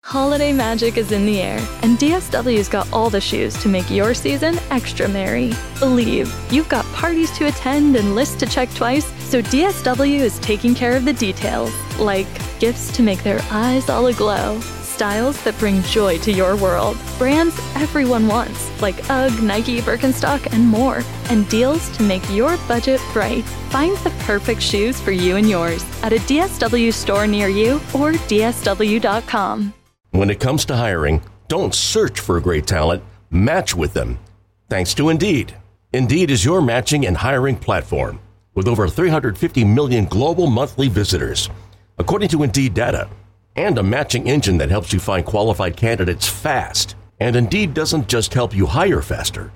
Holiday magic is in the air, and DSW's got all the shoes to make your season extra merry. Believe, you've got parties to attend and lists to check twice, so DSW is taking care of the details, like gifts to make their eyes all aglow, styles that bring joy to your world, brands everyone wants, like UGG, Nike, Birkenstock, and more, and deals to make your budget bright. Find the perfect shoes for you and yours at a DSW store near you or dsw.com. When it comes to hiring, don't search for great talent, match with them. Thanks to Indeed. Indeed is your matching and hiring platform with over 350 million global monthly visitors, according to Indeed data, and a matching engine that helps you find qualified candidates fast. And Indeed doesn't just help you hire faster.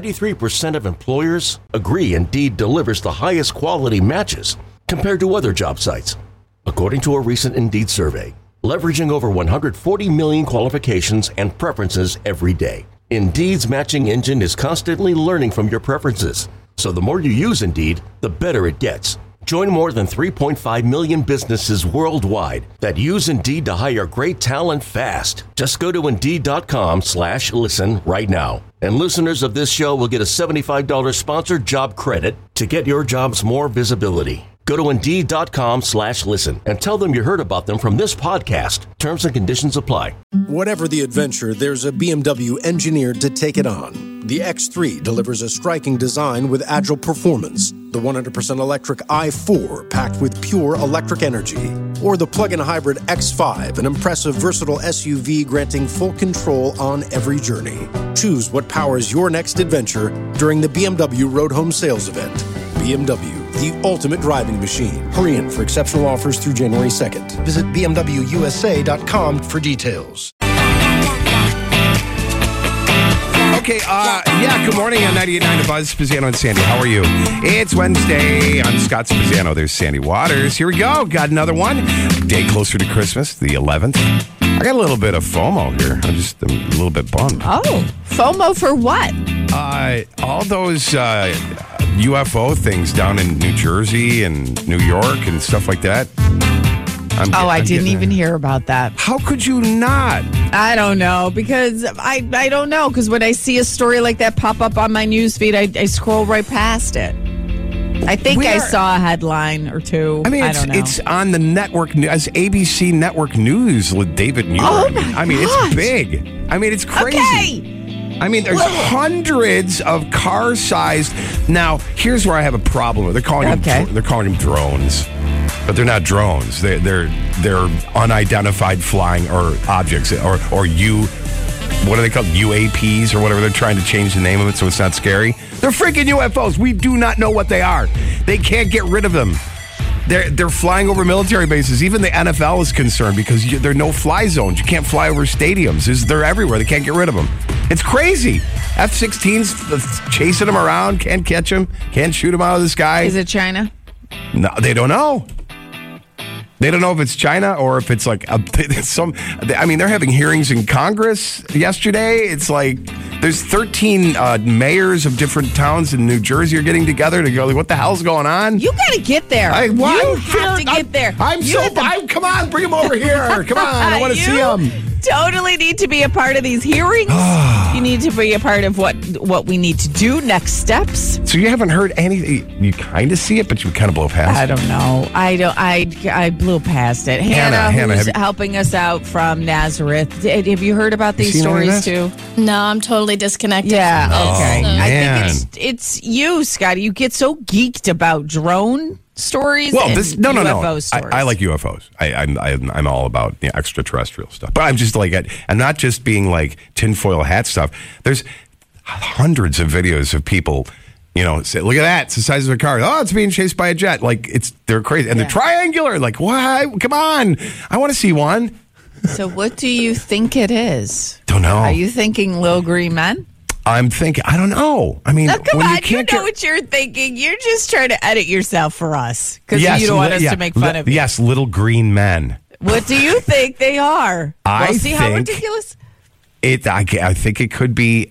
93% of employers agree Indeed delivers the highest quality matches compared to other job sites, according to a recent Indeed survey. Leveraging over 140 million qualifications and preferences every day. Indeed's matching engine is constantly learning from your preferences, so the more you use Indeed, the better it gets. Join more than 3.5 million businesses worldwide that use Indeed to hire great talent fast. Just go to Indeed.com/listen right now. And listeners of this show will get a $75 sponsored job credit to get your jobs more visibility. Go to Indeed.com/listen and tell them you heard about them from this podcast. Terms and conditions apply. Whatever the adventure, there's a BMW engineered to take it on. The X3 delivers a striking design with agile performance. The 100% electric i4 packed with pure electric energy. Or the plug-in hybrid X5, an impressive versatile SUV granting full control on every journey. Choose what powers your next adventure during the BMW Road Home Sales Event. BMW, the ultimate driving machine. Hurry in for exceptional offers through January 2nd. Visit BMWUSA.com for details. Okay, good morning on 98.9 The Buzz, Spezzano and Sandy. How are you? It's Wednesday. I'm Scott Spezzano. There's Sandy Waters. Here we go. Got another one. Day closer to Christmas, the 11th. I got a little bit of FOMO here. I'm a little bit bummed. Oh, FOMO for what? All those UFO things down in New Jersey and New York and stuff like that. I didn't even hear about that. How could you not? I don't know, because I don't know, because when I see a story like that pop up on my news feed, I scroll right past it. I think I saw a headline or two. I mean, I don't know. it's on the network, as ABC Network News with David Muir. Oh, it's big. I mean, it's crazy. Okay. I mean, there's hundreds of car-sized. Now, here's where I have a problem with. They're calling them drones, but they're not drones. They're unidentified flying or objects or what are they called? UAPs or whatever. They're trying to change the name of it so it's not scary. They're freaking UFOs. We do not know what they are. They can't get rid of them. They're flying over military bases. Even the NFL is concerned because there are no fly zones. You can't fly over stadiums. They're everywhere. They can't get rid of them. It's crazy. F-16s chasing them around. Can't catch them. Can't shoot them out of the sky. Is it China? No, they don't know. They don't know if it's China or if it's like they're having hearings in Congress yesterday. It's like there's 13 mayors of different towns in New Jersey are getting together to go, like, what the hell's going on? You got to get there. You have to get there. Come on, bring them over here. Come on, I want to see them. Totally need to be a part of these hearings. You need to be a part of what we need to do, next steps. So you haven't heard anything. You kind of see it, but you kind of blow past it. I don't know. I blew past it. Hannah, who's helping us out from Nazareth. Have you heard about these stories too? No, I'm totally disconnected. Yeah, okay. So. I think it's you, Scotty. You get so geeked about drone stories. Well, UFO stories. I like UFOs. I'm all about extraterrestrial stuff. But I'm just like, I'm not just being like tinfoil hat stuff. There's hundreds of videos of people, say, look at that. It's the size of a car. Oh, it's being chased by a jet. Like they're crazy. And they're triangular. Like, what? Come on. I want to see one. So what do you think it is? Don't know. Are you thinking little green men? I'm thinking, I don't know. I mean, come on, you know what you're thinking. You're just trying to edit yourself for us because you don't want us to make fun of you. Yes, little green men. What do you think they are? I see how ridiculous? I think it could be.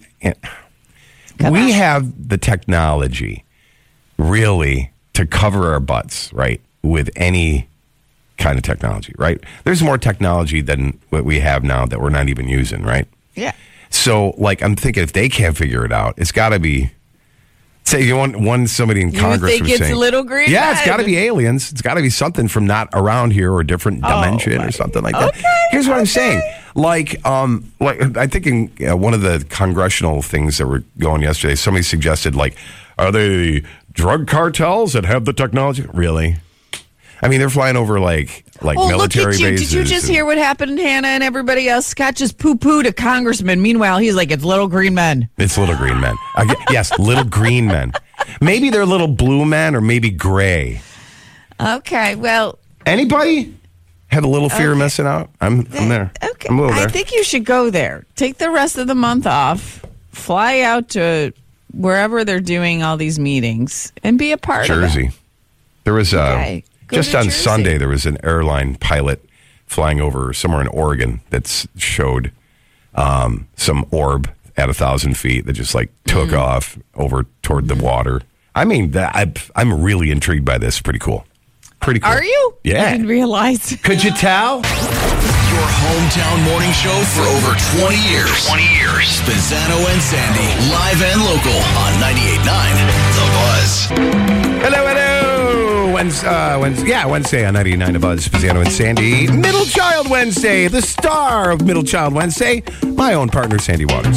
We have the technology, really, to cover our butts, right, with any kind of technology, right? There's more technology than what we have now that we're not even using, right? Yeah. So, like, I'm thinking if they can't figure it out, it's got to be. Say you want somebody in Congress. You think it's little green? Yeah, men? It's got to be aliens. It's got to be something from not around here or a different dimension or something like that. Here's what I'm saying. Like I think in one of the congressional things that were going yesterday, somebody suggested, like, are they drug cartels that have the technology? Really? I mean, they're flying over like military look at you. bases. Did you just hear what happened, Hannah, and everybody else? Scott just poo-pooed a congressman. Meanwhile, he's like, it's little green men. It's little green men. Yes, little green men. Maybe they're little blue men or maybe gray. Okay, well. Anybody have a little fear of missing out? I'm there. Okay, I'm a little there. I think you should go there. Take the rest of the month off. Fly out to wherever they're doing all these meetings and be a part of it. Jersey. There was just on Jersey. Sunday, there was an airline pilot flying over somewhere in Oregon that showed some orb at 1,000 feet that just took off over toward the water. I mean, I'm really intrigued by this. Pretty cool. Pretty cool. Are you? Yeah. I didn't realize. Could you tell? Your hometown morning show for over 20 years. Spezzano and Sandy, live and local on 98.9 The Buzz. Hello. Wednesday on 99 The Buzz. Spezzano and Sandy. Middle Child Wednesday. The star of Middle Child Wednesday. My own partner, Sandy Waters.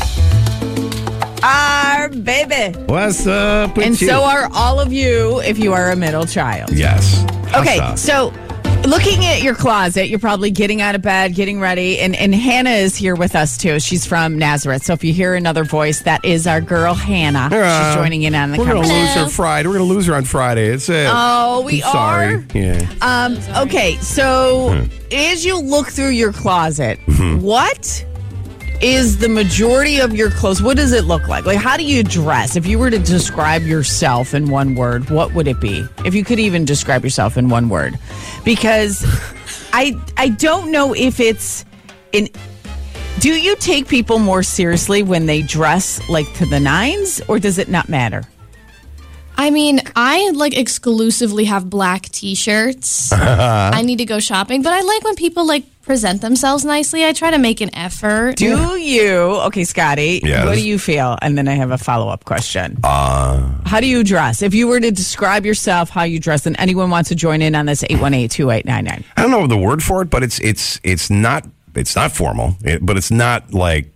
Hello. Our baby. What's up with And you? so are all of you if you are a middle child. Yes. Okay, so looking at your closet, you're probably getting out of bed, getting ready, and Hannah is here with us too. She's from Nazareth, so if you hear another voice, that is our girl Hannah. She's joining in on the We're going to conversation. lose her Friday. We're going to lose her on Friday. It's it. Oh, we I'm sorry. are? Yeah. Okay, so as you look through your closet, what is the majority of your clothes? What does it look like? Like, how do you dress? If you were to describe yourself in one word, what would it be? If you could even describe yourself in one word. Because I don't know if it's in. Do you take people more seriously when they dress like to the nines, or does it not matter? I mean, I exclusively have black T-shirts. I need to go shopping, but I like when people present themselves nicely. I try to make an effort. Do you? Okay, Scotty, Yes. what do you feel? And then I have a follow-up question. How do you dress? If you were to describe yourself, how you dress, and anyone wants to join in on this, 818-2899. I don't know the word for it, but it's not formal, but it's not like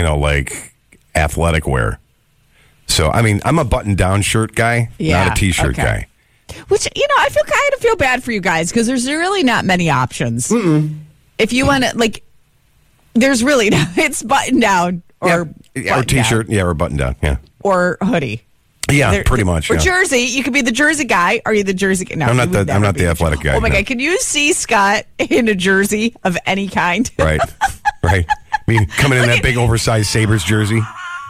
athletic wear. So, I mean, I'm a button-down shirt guy, not a T-shirt guy. Which, I kind of feel bad for you guys because there's really not many options. If you want to, there's really not. It's button-down or T-shirt, or button-down, or hoodie. Yeah, pretty much. Or jersey. You could be the jersey guy. Are you the jersey guy? No, I'm not the athletic guy. Oh, my God. Can you see Scott in a jersey of any kind? Right. I mean, coming in that big oversized Sabres jersey.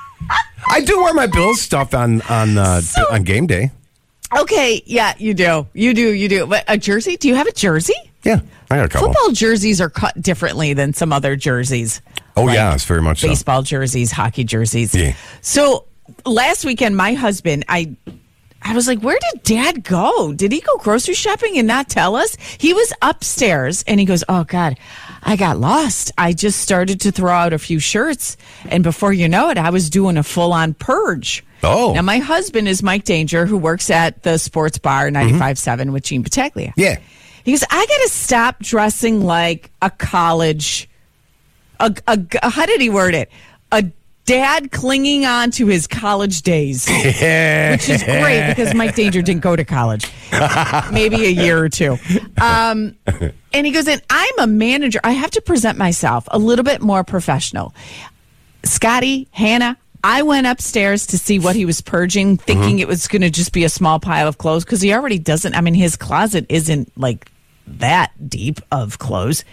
I do wear my Bills stuff on game day. Okay, yeah, you do. But a jersey? Do you have a jersey? Yeah, I got a couple. Football jerseys are cut differently than some other jerseys. Oh, yeah, it's very much so. Baseball jerseys, hockey jerseys. Yeah. So last weekend, my husband, I was like, where did Dad go? Did he go grocery shopping and not tell us? He was upstairs, and he goes, oh, God, I got lost. I just started to throw out a few shirts, and before you know it, I was doing a full-on purge. Oh. Now, my husband is Mike Danger, who works at the sports bar 95.7 with Gene Battaglia. Yeah. He goes, I got to stop dressing like a college, how did he word it? A dad clinging on to his college days, which is great because Mike Danger didn't go to college, maybe a year or two. And he goes, and I'm a manager. I have to present myself a little bit more professional. Scotty, Hannah, I went upstairs to see what he was purging, thinking it was going to just be a small pile of clothes because he already doesn't. I mean, his closet isn't that deep of clothes.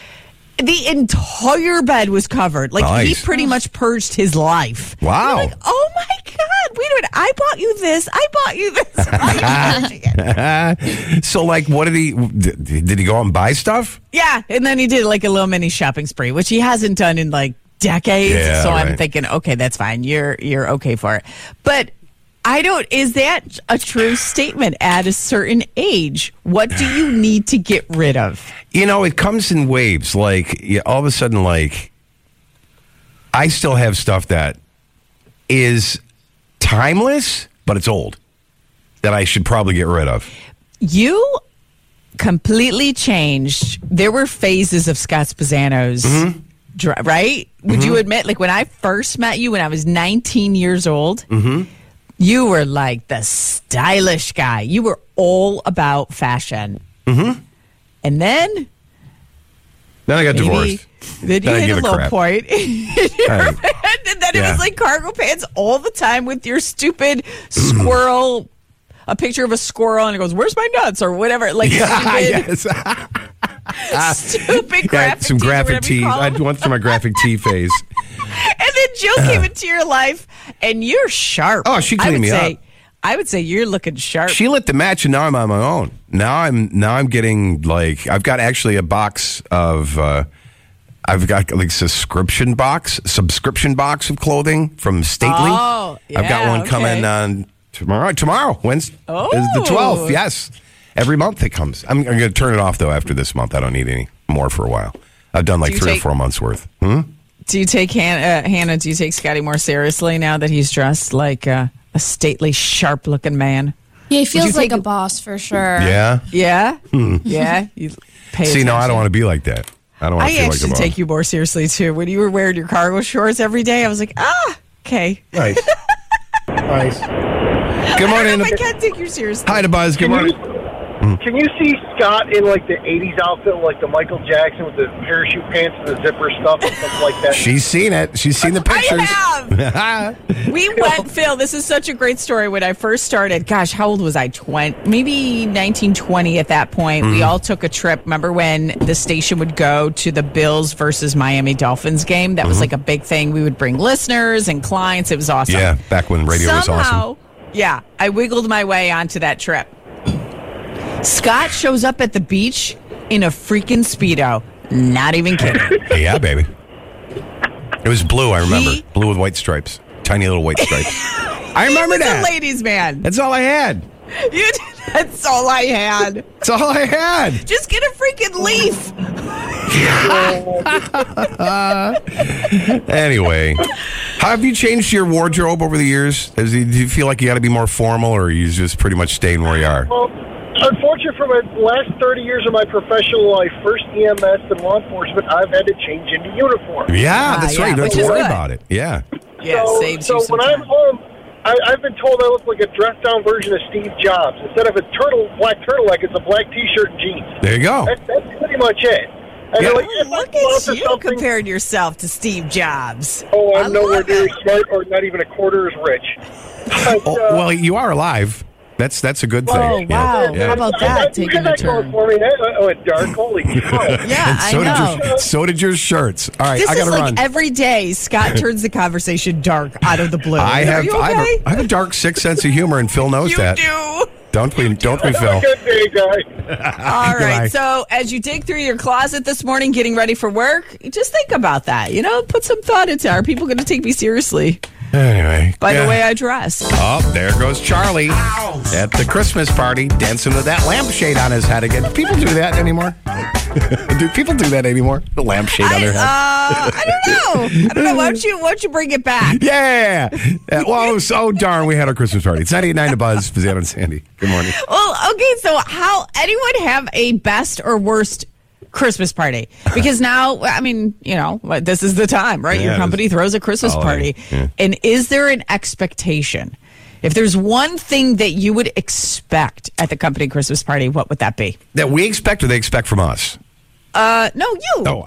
The entire bed was covered. Nice. He pretty much purged his life. Wow. You're oh my God. Wait a minute. I bought you this. I bought you this. Why are you purging it? So, what did he go out and buy stuff? Yeah. And then he did a little mini shopping spree, which he hasn't done in decades. Yeah, so I'm right. thinking, okay, that's fine. You're okay for it. But Is that a true statement? At a certain age, what do you need to get rid of? It comes in waves. Like, all of a sudden, like, I still have stuff that is timeless, but it's old, that I should probably get rid of. You completely changed. There were phases of Scott Spezzano's, right? Would you admit, like, when I first met you when I was 19 years old, you were like the stylish guy. You were all about fashion. And then I got divorced. Then you hit a low point. And then it was like cargo pants all the time with your stupid squirrel, a picture of a squirrel, and it goes, "Where's my nuts?" or whatever. Like stupid graphic some tees. graphic tees. I went through my graphic tee phase. And then Jill came into your life, and you're sharp. Oh, she cleaned me up. I would say you're looking sharp. She lit the match, and now I'm on my own. Now I'm getting, like, I've got actually a box of I've got like subscription box of clothing from Stately. Oh, yeah, I've got one coming on tomorrow. Wednesday is the 12th. Yes, every month it comes. I'm going to turn it off though after this month. I don't need any more for a while. I've done like 3 or 4 months worth. Do you take Hannah? Do you take Scotty more seriously now that he's dressed like a stately, sharp-looking man? Yeah, he feels like a boss for sure. Yeah. Yeah. Yeah. You pay attention. No, I don't want to be like that. I don't want to feel like a boss. I actually take you more seriously too. When you were wearing your cargo shorts every day, I was like, okay. Nice. Nice. Good morning. I can't take you seriously. Hi to Buzz. Good morning. Can you see Scott in like the 80s outfit, like the Michael Jackson with the parachute pants and the zipper stuff and stuff like that? She's seen it. She's seen the pictures. I have. We went, Phil, this is such a great story. When I first started, gosh, how old was I? 20, maybe 19, 20 at that point. We all took a trip. Remember when the station would go to the Bills versus Miami Dolphins game? That was like a big thing. We would bring listeners and clients. It was awesome. Yeah, back when radio was awesome. Yeah, I wiggled my way onto that trip. Scott shows up at the beach in a freaking Speedo. Not even kidding. Yeah, baby. It was blue, I remember. Blue with white stripes. Tiny little white stripes. I remember that. He was a ladies' man. That's all I had. That's all I had. That's all I had. Just get a freaking leaf. Anyway, how have you changed your wardrobe over the years? Do you feel like you got to be more formal, or are you just pretty much staying where you are? Well, unfortunately, for my last 30 years of my professional life, first EMS and law enforcement, I've had to change into uniform. Yeah, that's right. You don't have to worry about it. Yeah. Yeah, saves you some when time. I'm home, I've been told I look like a dressed-down version of Steve Jobs. Instead of a black turtleneck, it's a black T-shirt and jeans. There you go. That's pretty much it. And Yeah. like, Look at you comparing yourself to Steve Jobs. Oh, I'm nowhere near as smart or not even a quarter as rich. But, Well, you are alive. That's a good thing. Oh, wow. Yeah. How about that? Taking a turn. For me. Oh, it's dark. Holy cow. Yeah, I know. So did your shirts. All right, This I got is to like run. every day Scott turns the conversation dark out of the blue. I Are you okay? have a dark sixth sense of humor, and Phil knows You that. do. Don't we, Phil? Good day, guys. All Goodbye. right. So as you dig through your closet this morning, getting ready for work, just think about that. Put some thought into it. Are people going to take me seriously Anyway. by the way I dress? Oh, there goes Charlie at the Christmas party, dancing with that lampshade on his head again. Do people do that anymore? Do people do that anymore? The lampshade on their head. I don't know. Why don't you bring it back? Yeah. Well, so darn, we had our Christmas party. It's 98.9 to Buzz, Pizzano and Sandy. Good morning. Well, okay. So anyone have a best or worst Christmas party? Because now, I mean, this is the time, right? Yeah, Your company throws a Christmas party. Yeah. And is there an expectation? If there's one thing that you would expect at the company Christmas party, what would that be? That we expect or they expect from us? No, you. Oh,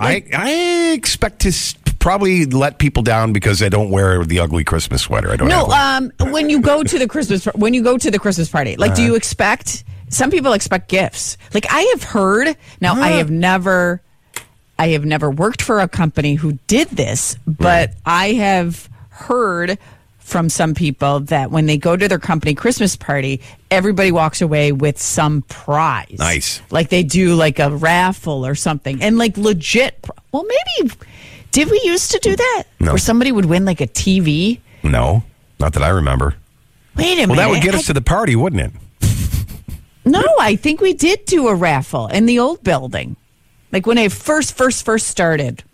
I expect to probably let people down because I don't wear the ugly Christmas sweater. I don't have one. When you go to the Christmas party, like, do you expect? Some people expect gifts. Like, I have heard. Now, I have never worked for a company who did this, but I have heard from some people that when they go to their company Christmas party, everybody walks away with some prize. Nice. Like they do like a raffle or something. And like legit, well, maybe, did we used to do that? No. Where somebody would win like a TV? No, not that I remember. Wait a minute. Well, that would get us to the party, wouldn't it? No, I think we did do a raffle in the old building. Like when I first started.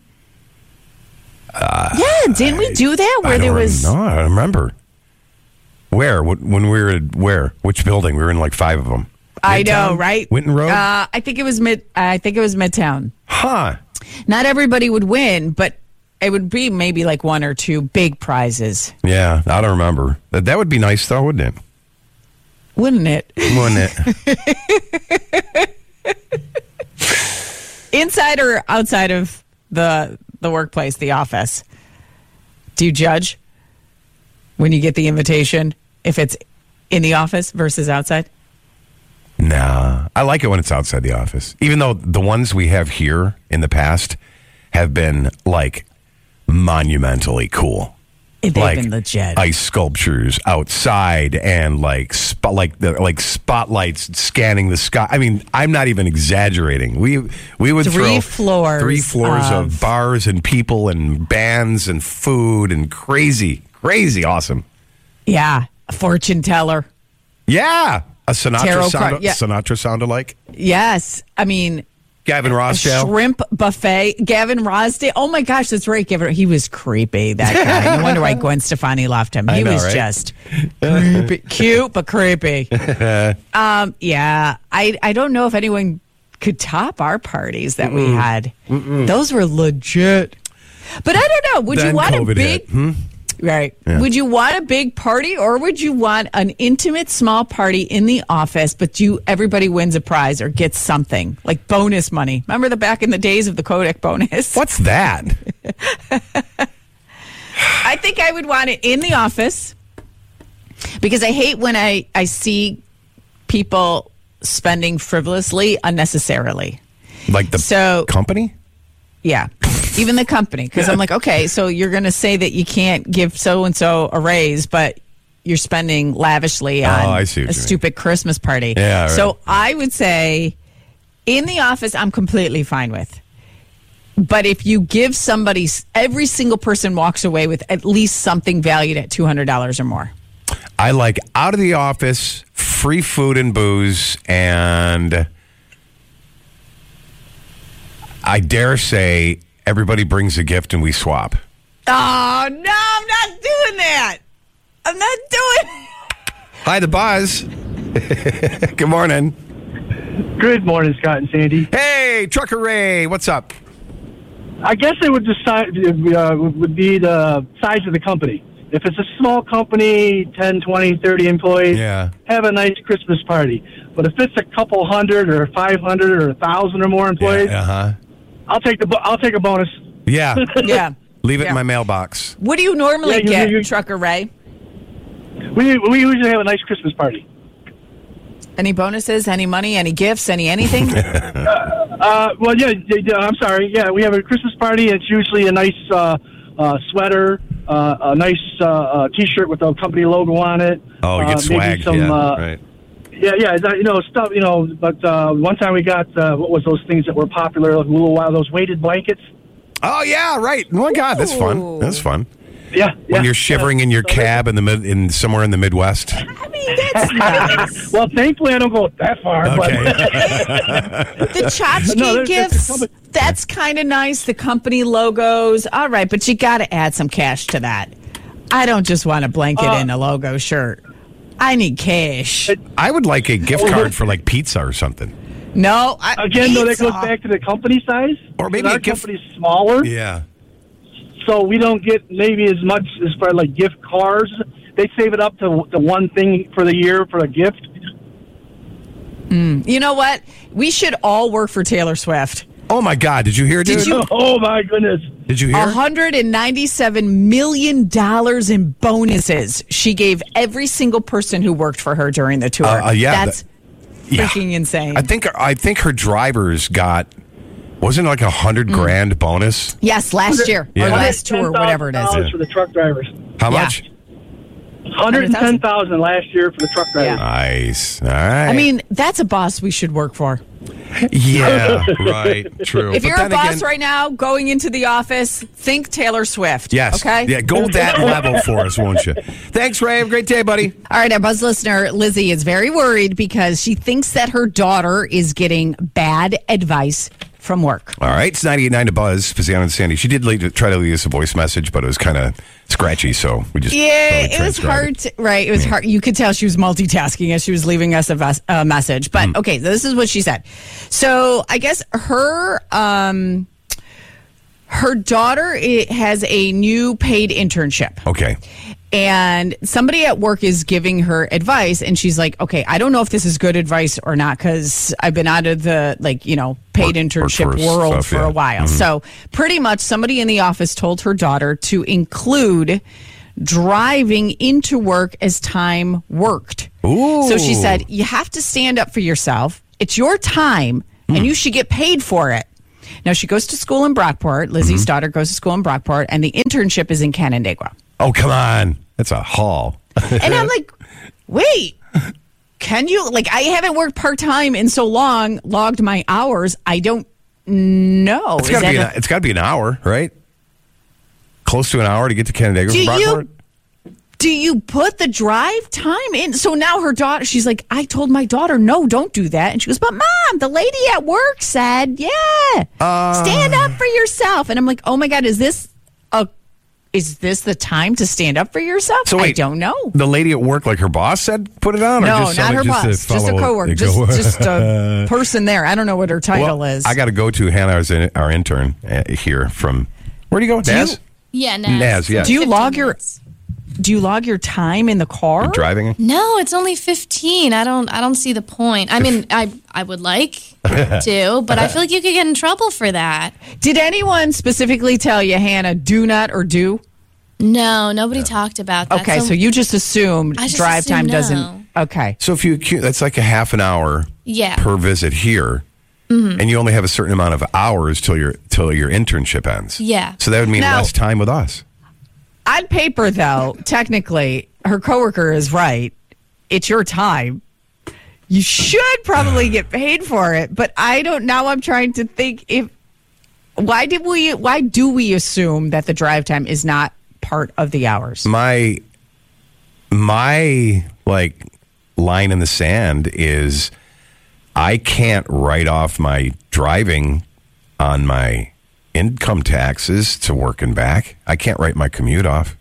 Didn't we do that? Where there was... No, I don't remember. Where? When we were at where? Which building? We were in like 5 of them. I know, right? Winton Road? I think it was Midtown. Huh. Not everybody would win, but it would be maybe like 1 or 2 big prizes. Yeah, I don't remember. That would be nice, though, wouldn't it? Wouldn't it? Wouldn't it? Inside or outside of the workplace, the office? Do you judge when you get the invitation if it's in the office versus outside? Nah, I like it when it's outside the office. Even though the ones we have here in the past have been like monumentally cool. They've been legit. Ice sculptures outside and like spotlights scanning the sky. I mean, I'm not even exaggerating. We would throw 3 floors of bars and people and bands and food and crazy awesome. Yeah, a fortune teller. Yeah, a Sinatra sound alike. Yes, I mean. Gavin Rossdale. Shrimp buffet. Gavin Rossdale. Oh my gosh, that's right. Gavin. He was creepy, that guy. No wonder why Gwen Stefani loved him. He was just creepy. Cute, but creepy. Yeah. I don't know if anyone could top our parties that we had. Those were legit. But I don't know. Would you want COVID a big... Right. Yeah. Would you want a big party or would you want an intimate small party in the office, but everybody wins a prize or gets something like bonus money? Remember back in the days of the Kodak bonus? What's that? I think I would want it in the office because I hate when I see people spending frivolously unnecessarily. Like the company? Yeah. Even the company, because I'm like, okay, so you're going to say that you can't give so-and-so a raise, but you're spending lavishly on a stupid Christmas party. Yeah, right. So I would say in the office, I'm completely fine with. But if you give somebody, every single person walks away with at least something valued at $200 or more. I like out of the office, free food and booze, and I dare say everybody brings a gift and we swap. Oh, no, I'm not doing that. I'm not doing it. Hi, the Buzz. Good morning. Good morning, Scott and Sandy. Hey, Trucker Ray, what's up? I guess it would would be the size of the company. If it's a small company, 10, 20, 30 employees, have a nice Christmas party. But if it's a couple hundred or 500 or 1,000 or more employees, I'll take a bonus. Yeah. Yeah. Leave it in my mailbox. What do you normally get, Trucker Ray? We usually have a nice Christmas party. Any bonuses, any money, any gifts, anything? Well, I'm sorry. Yeah, we have a Christmas party. It's usually a nice sweater, a nice T-shirt with a company logo on it. Oh, you get swag. Right. Yeah, stuff, but one time we got, what was those things that were popular a little while, those weighted blankets? Oh, yeah, right. Oh, my God, that's fun. That's fun. Yeah. When you're shivering in your cab in somewhere in the Midwest. I mean, that's nice. Well, thankfully, I don't go that far. Okay. But the tchotchke gifts, that's kind of nice. The company logos. All right, but you got to add some cash to that. I don't just want a blanket and a logo shirt. I need cash. I would like a gift card for like pizza or something. No. Again, though, that goes back to the company size. Or maybe our company's smaller. Yeah. So we don't get maybe as much as far like gift cards. They save it up to the one thing for the year for a gift. You know what? We should all work for Taylor Swift. Oh, my God. Did you hear, dude? Oh, my goodness. Did you hear? $197 million in bonuses she gave every single person who worked for her during the tour. That's freaking insane. I think her drivers got, wasn't it like $100,000 bonus? Yes, last year or last tour, whatever it is. For the truck drivers. How much? $110,000 last year for the truck drivers. Nice. All right. I mean, that's a boss we should work for. Yeah, right. True. If you're a boss right now going into the office, think Taylor Swift. Yes. Okay? Yeah, go that level for us, won't you? Thanks, Ray. Have a great day, buddy. All right, our Buzz listener, Lizzie, is very worried because she thinks that her daughter is getting bad advice from work. All right, it's 98.9 to Buzz, Pizzano and Sandy. She did try to leave us a voice message, but it was kind of scratchy, so we just it was hard. It was hard. You could tell she was multitasking as she was leaving us a message. But okay, this is what she said. So I guess her daughter has a new paid internship. Okay. And somebody at work is giving her advice, and she's like, okay, I don't know if this is good advice or not, because I've been out of the, paid internship world for a while. Mm-hmm. So pretty much somebody in the office told her daughter to include driving into work as time worked. Ooh. So she said, you have to stand up for yourself. It's your time, and you should get paid for it. Now, she goes to school in Brockport. Lizzie's daughter goes to school in Brockport, and the internship is in Canandaigua. Oh, come on. That's a haul. And I'm like, wait, can you? I haven't worked part-time in so long, logged my hours. I don't know. It's got to be an hour, right? Close to an hour to get to Canandaigua from Brockport? Do you put the drive time in? So now her daughter, she's like, I told my daughter, no, don't do that. And she goes, but Mom, the lady at work said, stand up for yourself. And I'm like, oh my God, is this the time to stand up for yourself? So wait, I don't know. The lady at work, her boss said, put it on? No, or just not her boss. Just a coworker. Just a person there. I don't know what her title is. I got to go to Hannah, our intern here from, where do you go? Naz? Naz, yeah. Do you log your time in the car? You're driving? No, it's only 15. I don't see the point. I mean, I would like to, but I feel like you could get in trouble for that. Did anyone specifically tell you, Hannah, do not or do? No, nobody talked about that. Okay, so you just assumed drive time doesn't. Okay. So if that's like a half an hour per visit here. Mm-hmm. And you only have a certain amount of hours till your internship ends. Yeah. So that would mean less time with us. On paper, though, technically, her coworker is right. It's your time. You should probably get paid for it, but I don't. Now I'm trying to think why do we assume that the drive time is not part of the hours? My line in the sand is I can't write off my driving on my income taxes to work and back. I can't write my commute off.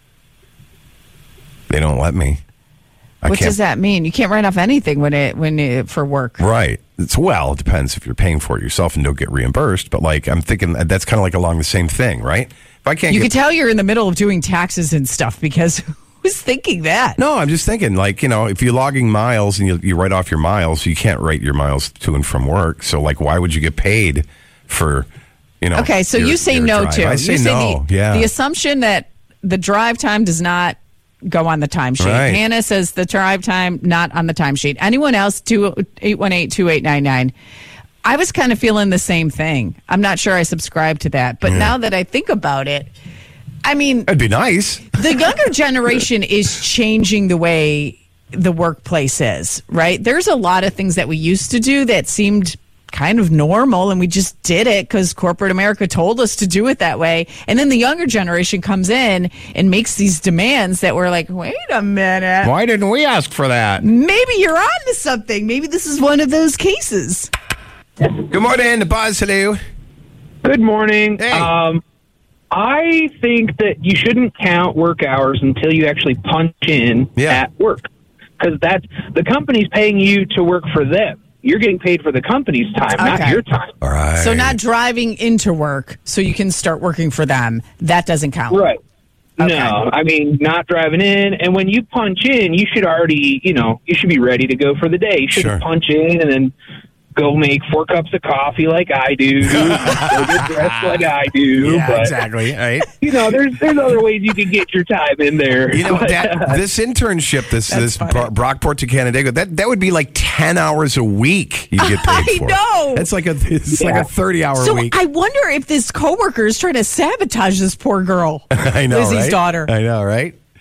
They don't let me. What does that mean? You can't write off anything when for work. Right. It depends if you're paying for it yourself and don't get reimbursed. But I'm thinking that's kind of along the same thing, right? If I can't, you can tell you're in the middle of doing taxes and stuff because who's thinking that? No, I'm just thinking if you're logging miles and you write off your miles, you can't write your miles to and from work. So why would you get paid for? Okay, so you say no drive. too. I say no. The assumption that the drive time does not go on the timesheet. Right. Hannah says the drive time not on the timesheet. Anyone else? 818-2899. I was kind of feeling the same thing. I'm not sure I subscribe to that, but now that I think about it, I mean, it'd be nice. The younger generation is changing the way the workplace is. Right? There's a lot of things that we used to do that seemed kind of normal, and we just did it because corporate America told us to do it that way. And then the younger generation comes in and makes these demands that we're like, wait a minute. Why didn't we ask for that? Maybe you're on to something. Maybe this is one of those cases. Good morning, Buzz. Hello. Good morning. Hey. I think that you shouldn't count work hours until you actually punch in at work, because the company's paying you to work for them. You're getting paid for the company's time, not your time. All right. So not driving into work so you can start working for them. That doesn't count. Right. Okay. No, I mean, not driving in. And when you punch in, you should already, you should be ready to go for the day. You shouldn't punch in and then go make 4 cups of coffee like I do, go get dressed like I do. Yeah, but, exactly. Right. There's other ways you can get your time in there. This internship, this Brockport to Canandaigua, that would be 10 hours a week you get paid for. I know. It's like a 30-hour week. I wonder if this coworker is trying to sabotage this poor girl. I know, Lizzie's daughter. I know, right?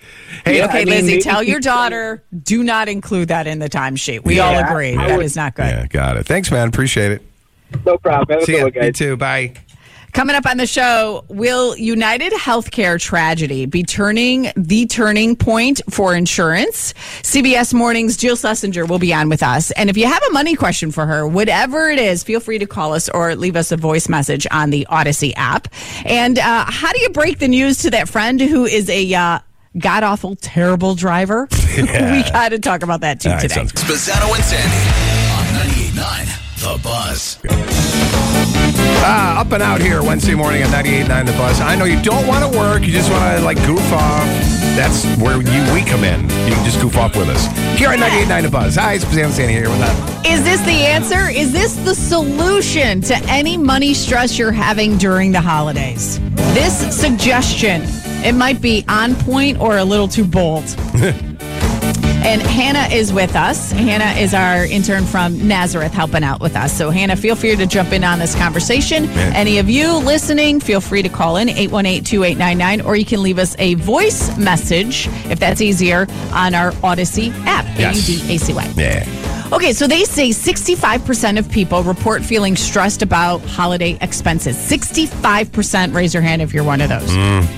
Hey, okay, Lizzie, tell your daughter, do not include that in the timesheet. We all agree. That is not good. Yeah, got it. Thanks, man. Appreciate it. No problem. See you, guys. You too. Bye. Coming up on the show, will United Healthcare tragedy be the turning point for insurance? CBS Mornings' Jill Schlesinger will be on with us. And if you have a money question for her, whatever it is, feel free to call us or leave us a voice message on the Odyssey app. And how do you break the news to that friend who is a god-awful, terrible driver? Yeah. We got to talk about that, too, today. Spezzano and Sandy on 98.9 The Buzz. Up and out here Wednesday morning at 98.9 The Buzz. I know you don't want to work. You just want to, goof off. That's where we come in. You can just goof off with us. Here at 98.9 The Buzz. Hi, it's Spezzano and Sandy here with that. Is this the answer? Is this the solution to any money stress you're having during the holidays? This suggestion, it might be on point or a little too bold. And Hannah is with us. Hannah is our intern from Nazareth helping out with us. So, Hannah, feel free to jump in on this conversation. Man. Any of you listening, feel free to call in 818-2899, or you can leave us a voice message, if that's easier, on our Odyssey app, AUDACY. Yeah. Okay, so they say 65% of people report feeling stressed about holiday expenses. 65%, raise your hand if you're one of those.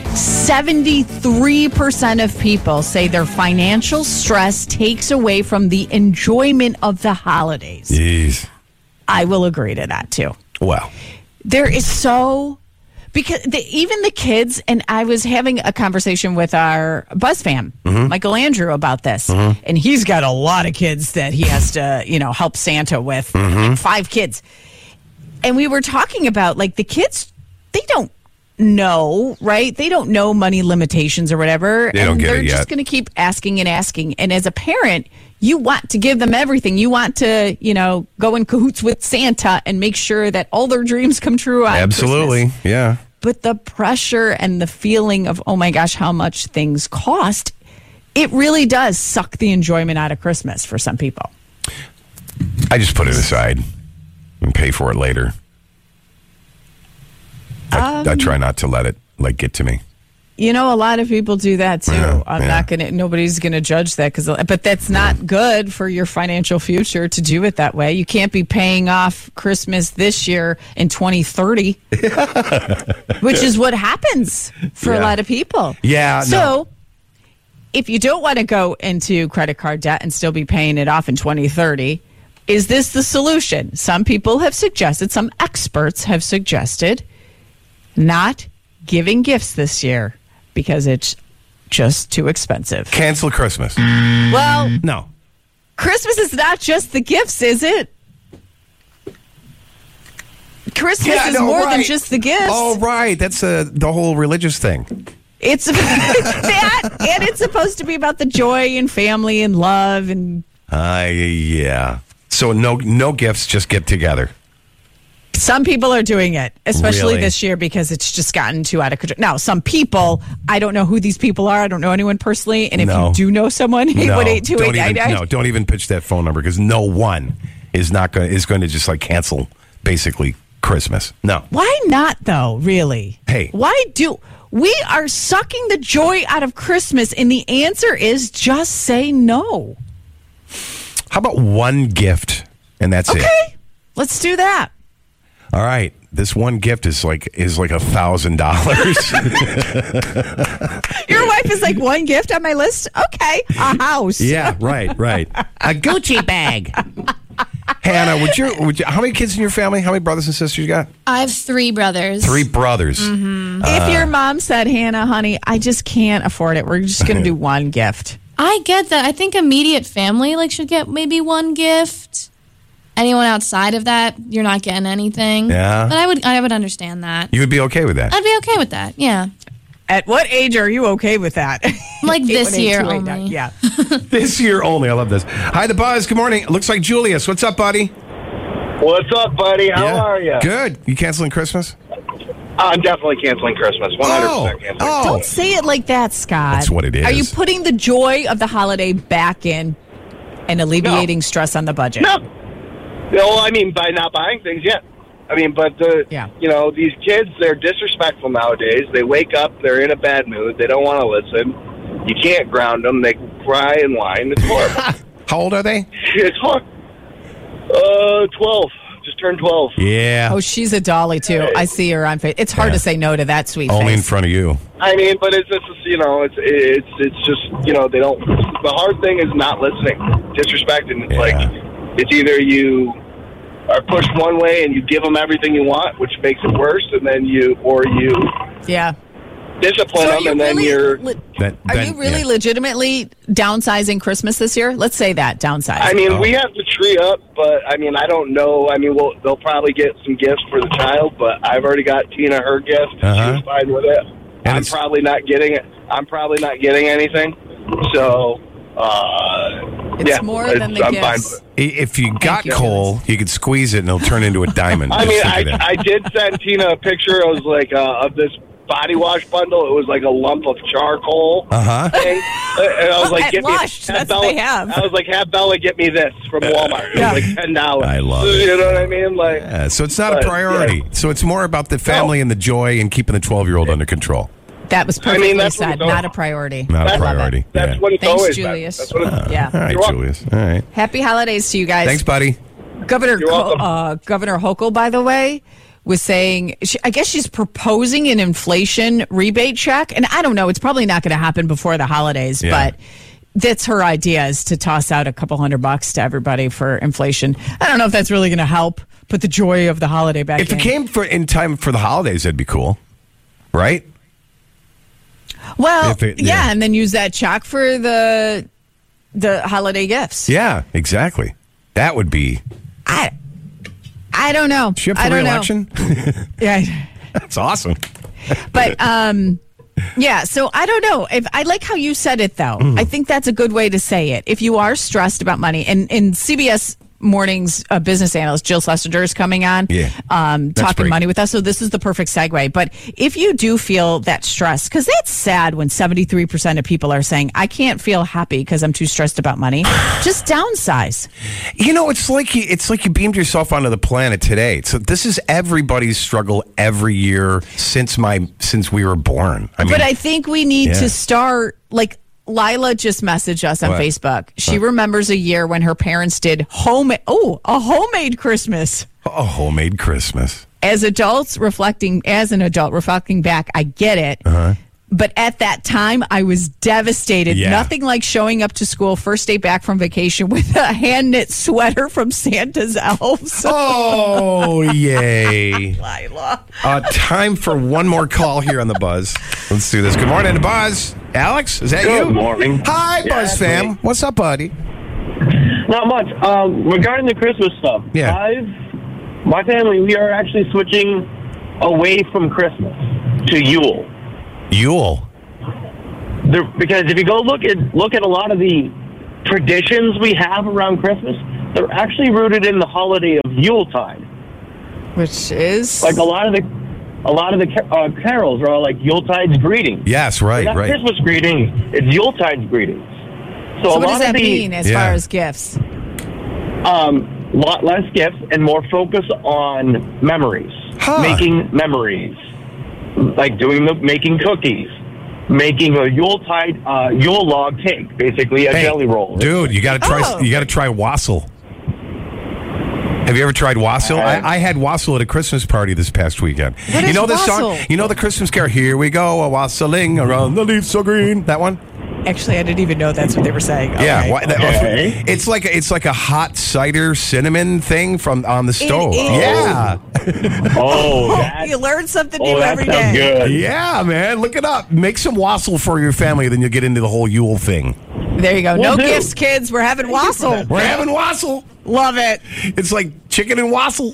73% of people say their financial stress takes away from the enjoyment of the holidays. Jeez. I will agree to that, too. Well. There is so... Because even the kids, and I was having a conversation with our Buzz fam, Michael Andrew, about this. And he's got a lot of kids that he has to, help Santa with. 5 kids. And we were talking about, the kids, they don't know, right? They don't know money limitations or whatever. They don't get it yet. They're just going to keep asking and asking. And as a parent, you want to give them everything. You want to, go in cahoots with Santa and make sure that all their dreams come true on Absolutely, Christmas. Yeah. But the pressure and the feeling of, oh my gosh, how much things cost, it really does suck the enjoyment out of Christmas for some people. I just put it aside and pay for it later. I try not to let it get to me. A lot of people do that too. Nobody's going to judge that but that's not good for your financial future to do it that way. You can't be paying off Christmas this year in 2030, which is what happens for a lot of people. Yeah. So if you don't want to go into credit card debt and still be paying it off in 2030, is this the solution? Some people have suggested, some experts have suggested not giving gifts this year, because it's just too expensive. Cancel Christmas. Well, no. Christmas is not just the gifts, is it? Christmas is more than just the gifts. Oh, right. That's the whole religious thing. It's that, and it's supposed to be about the joy and family and love and. Yeah. So no gifts, just get together. Some people are doing it, especially Really? this year, because it's just gotten too out of control. Now, some people, I don't know who these people are. I don't know anyone personally. And if you do know someone, 818-2899. Don't even pitch that phone number, because no one is going to just cancel basically Christmas. No. Why not, though, really? Hey. We are sucking the joy out of Christmas, and the answer is just say no. How about one gift, and that's it? Okay, let's do that. All right, this one gift is like $1,000. Your wife is like, one gift on my list? Okay, a house. Yeah, right. A Gucci bag. Hannah, would you? How many kids in your family? How many brothers and sisters you got? I have 3 brothers. 3 brothers. Mm-hmm. If your mom said, Hannah, honey, I just can't afford it. We're just going to do one gift. I get that. I think immediate family should get maybe one gift. Anyone outside of that, you're not getting anything. Yeah. But I would understand that. You would be okay with that? I'd be okay with that, yeah. At what age are you okay with that? This year only. Yeah. This year only. I love this. Hi, The Buzz. Good morning. It looks like Julius. What's up, buddy? What's up, buddy? How are you? Good. You canceling Christmas? I'm definitely canceling Christmas. 100% canceling. Don't say it like that, Scott. That's what it is. Are you putting the joy of the holiday back in and alleviating stress on the budget? No. Well, I mean, by not buying things, yeah. I mean, but these kids, they're disrespectful nowadays. They wake up, they're in a bad mood. They don't want to listen. You can't ground them. They cry and whine. It's horrible. How old are they? It's hard. 12. Just turned 12. Yeah. Oh, she's a dolly, too. I see her on Facebook. It's hard to say no to that sweet Only face. in front of you. I mean, but it's just, it's just, they don't, the hard thing is not listening, disrespecting. It's like, it's either you are pushed one way and you give them everything you want, which makes it worse, and then you discipline them, and then you're... Are you really legitimately downsizing Christmas this year? Let's say that, downsize. I mean, we have the tree up, but, I mean, I don't know. I mean, they'll probably get some gifts for the child, but I've already got Tina her gift. She was fine with it. And I'm probably not getting it. I'm probably not getting anything. So, it's more than the gifts. If you got coal, you could squeeze it and it'll turn into a diamond. I mean, I did send Tina a picture. It was like of this body wash bundle. It was like a lump of charcoal. And I was like, that's what they have. I was like, have Bella get me this from Walmart. It was like $10. I love it. You know what I mean? Like, so it's not a priority. Yeah. So it's more about the family and the joy and keeping the 12-year-old under control. That was perfectly said. Not a priority. Not a priority. That's what it's Thanks, always Julius. That's what it's, yeah. All right, Julius. All right. Happy holidays to you guys. Thanks, buddy. Governor Hochul, by the way, was saying, I guess she's proposing an inflation rebate check. And I don't know, it's probably not going to happen before the holidays, but that's her idea, is to toss out a couple $100 to everybody for inflation. I don't know if that's really going to help put the joy of the holiday back in. If it came in time for the holidays, that'd be cool. Right? Well, and then use that check for the holiday gifts. Yeah, exactly. That would be... I don't know. She up for re-election? Yeah. That's awesome. But, so I don't know. I like how you said it, though. I think that's a good way to say it. If you are stressed about money, and CBS Morning's business analyst Jill Schlesinger is coming on, talking money with us. So this is the perfect segue. But if you do feel that stress, because that's sad when 73% of people are saying, I can't feel happy because I'm too stressed about money, just downsize. You know, it's like you beamed yourself onto the planet today. So this is everybody's struggle every year since we were born. But I think we need to start, like, Lila just messaged us on Facebook. She remembers a year when her parents did a homemade Christmas. A homemade Christmas. As an adult reflecting back, I get it. But at that time, I was devastated. Yeah. Nothing like showing up to school first day back from vacation with a hand-knit sweater from Santa's elves. Oh, yay. Lila. Time for one more call here on The Buzz. Let's do this. Good morning, Buzz. Alex, is that you? Good morning. Hi, Buzz fam. What's up, buddy? Not much. Regarding the Christmas stuff, my family, we are actually switching away from Christmas to Yule. Yule? Because if you go look at a lot of the traditions we have around Christmas, they're actually rooted in the holiday of Yuletide. Which is? Like a lot of the carols are all like Yuletide's greetings. Yes, right, not Christmas greetings, it's Yuletide's greetings. So what does that mean as far as gifts? Lot less gifts and more focus on memories. Making memories. Like making cookies. Making a Yuletide Yule log cake, basically a jelly roll. Dude, you got to try wassail. Have you ever tried wassail? I had wassail at a Christmas party this past weekend. What is the wassail? song? You know the Christmas carol? Here we go, a wassailing around the leaves so green. That one? Actually, I didn't even know that's what they were saying. Yeah, it's like a hot cider cinnamon thing from on the stove. Yeah. You learn something new every day. Good. Yeah, man, look it up. Make some wassail for your family, then you'll get into the whole Yule thing. There you go. No gifts, kids. We're having wassail. We're having wassail. Love it. It's like chicken and wassail.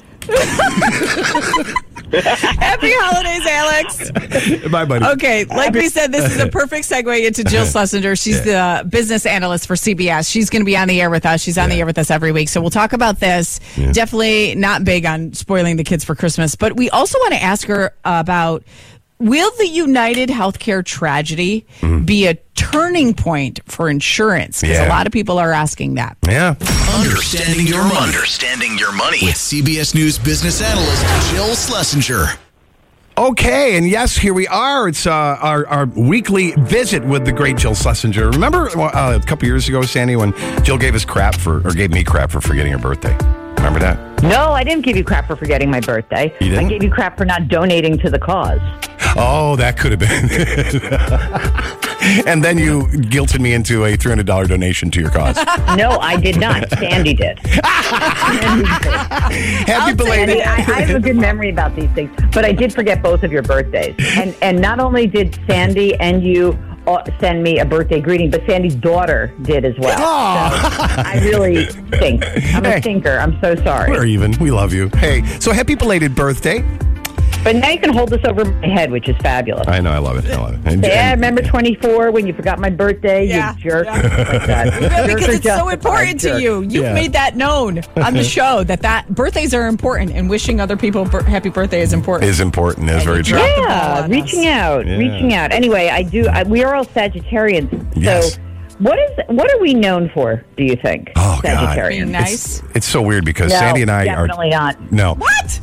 Happy holidays, Alex. Bye, buddy. Okay, like we said, this is a perfect segue into Jill Schlesinger. She's the business analyst for CBS. She's going to be on the air with us. She's on the air with us every week. So we'll talk about this. Yeah. Definitely not big on spoiling the kids for Christmas. But we also want to ask her about, will the United Healthcare tragedy be a turning point for insurance? Because a lot of people are asking that. Yeah. Understanding your money with CBS News business analyst Jill Schlesinger. Okay, and yes, here we are. It's our weekly visit with the great Jill Schlesinger. Remember a couple years ago, Sandy, when Jill gave me crap for forgetting her birthday? Remember that? No, I didn't give you crap for forgetting my birthday. You didn't? I gave you crap for not donating to the cause. Oh, that could have been. And then you guilted me into a $300 donation to your cause. No, I did not. Sandy did. Happy belated. I have a good memory about these things, but I did forget both of your birthdays. And not only did Sandy and you send me a birthday greeting, but Sandy's daughter did as well. So I really stink. I'm a stinker. I'm so sorry. We're even. We love you. Hey, so happy belated birthday. But now you can hold this over my head, which is fabulous. I know. I love it. Yeah, remember 24 when you forgot my birthday? Yeah, you jerk. yeah. Like that. Because it's so important to you. You've made that known on the show that birthdays are important, and wishing other people happy birthday is important. Is important. Is very true. Yeah, reaching out. Anyway, we are all Sagittarians. Yes. So what are we known for, do you think? Oh, Sagittarians. God. Being nice. It's so weird because No, Sandy and I definitely not. No. What?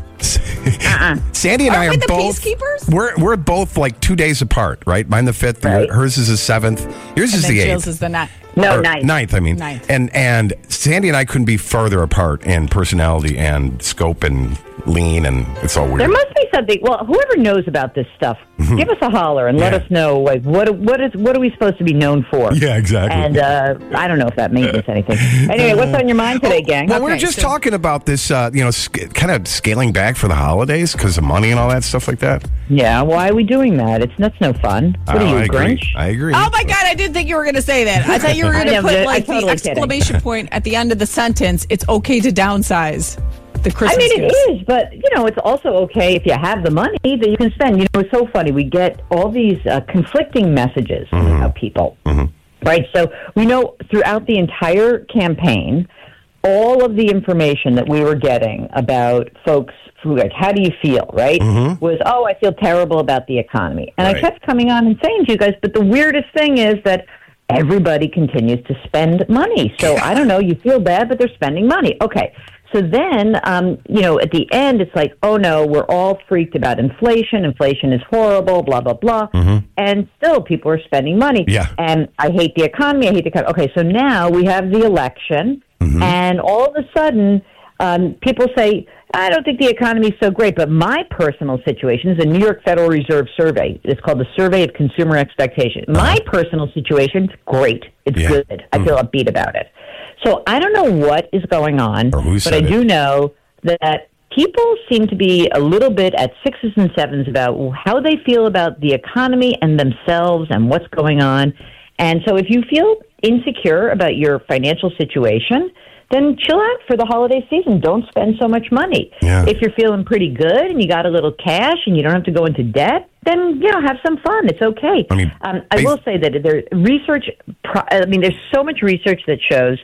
Sandy and I we are the both peacekeepers? We're both like 2 days apart, right? Mine the 5th, Right. hers is the 7th, yours is the 8th. Jill's is the 9th. No, Or 9th. 9th, I mean. 9th. And Sandy and I couldn't be further apart in personality and scope and lean, and it's all weird. There must be something. Well, whoever knows about this stuff, give us a holler and let us know. Like, what are we supposed to be known for? Yeah, exactly. And I don't know if that means anything. Anyway, what's on your mind today, gang? Well, we're just talking about this, kind of scaling back for the holidays because of money and all that stuff like that. Yeah, why are we doing that? That's no fun. What are you, I agree. Grinch? I agree. Oh my God! I didn't think you were going to say that. I thought you were going to put like the exclamation point at the end of the sentence. It's okay to downsize the Christmas. I mean, gifts. it is, but it's also okay if you have the money that you can spend. It's so funny. We get all these conflicting messages from people, right? So we know throughout the entire campaign, all of the information that we were getting about folks. Like, how do you feel, right? Was, I feel terrible about the economy. And I kept coming on and saying to you guys, but the weirdest thing is that everybody continues to spend money. So I don't know, you feel bad, but they're spending money. Okay. So then, at the end, it's like, oh no, we're all freaked about inflation. Inflation is horrible, blah, blah, blah. And still people are spending money. Yeah. And I hate the economy. I hate the economy. Okay. So now we have the election and all of a sudden, people say, I don't think the economy is so great, but my personal situation is a New York Federal Reserve survey. It's called the Survey of Consumer Expectation. My personal situation is great. It's good. I feel upbeat about it. So I don't know what is going on, but I do know that people seem to be a little bit at 6s and 7s about how they feel about the economy and themselves and what's going on. And so if you feel insecure about your financial situation, then chill out for the holiday season. Don't spend so much money. Yeah. If you're feeling pretty good and you got a little cash and you don't have to go into debt, then, have some fun. It's okay. I will say that there's research, there's so much research that shows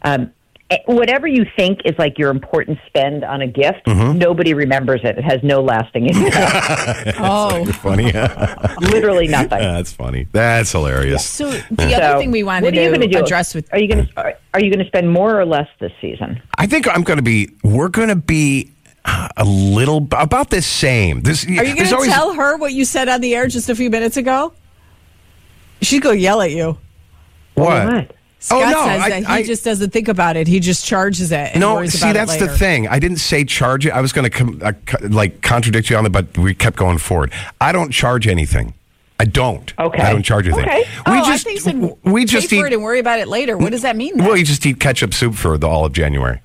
whatever you think is like your important spend on a gift, nobody remembers it. It has no lasting impact. You're funny. Literally nothing. That's funny. That's hilarious. So the other thing we wanted to address with... Are you going to spend more or less this season? I think we're going to be a little about the same. Are you going to tell her what you said on the air just a few minutes ago? She's going to yell at you. What? Scott says that he just doesn't think about it. He just charges it. And worries about that's it later. the thing. I didn't say charge it. I was going to contradict you on it, but we kept going forward. I don't charge anything. I don't. Okay. I don't charge anything. Okay. We just pay eat for it and worry about it later. What does that mean? Well, you just eat ketchup soup for all of January.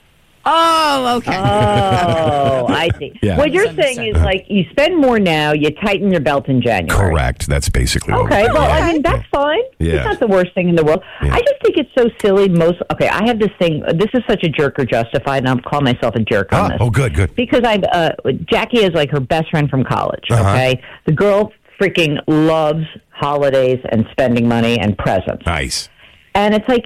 Oh, okay. Oh, I see. Yeah. What you're saying is like you spend more now, you tighten your belt in January. Correct. That's basically what Okay, we're doing. well, I mean, that's fine. Yeah. It's not the worst thing in the world. Yeah. I just think it's so silly. I have this thing. This is such a jerk or justified, and I'll call myself a jerk on this. Oh, good. Because Jackie is like her best friend from college, okay? The girl freaking loves holidays and spending money and presents. Nice. And it's like,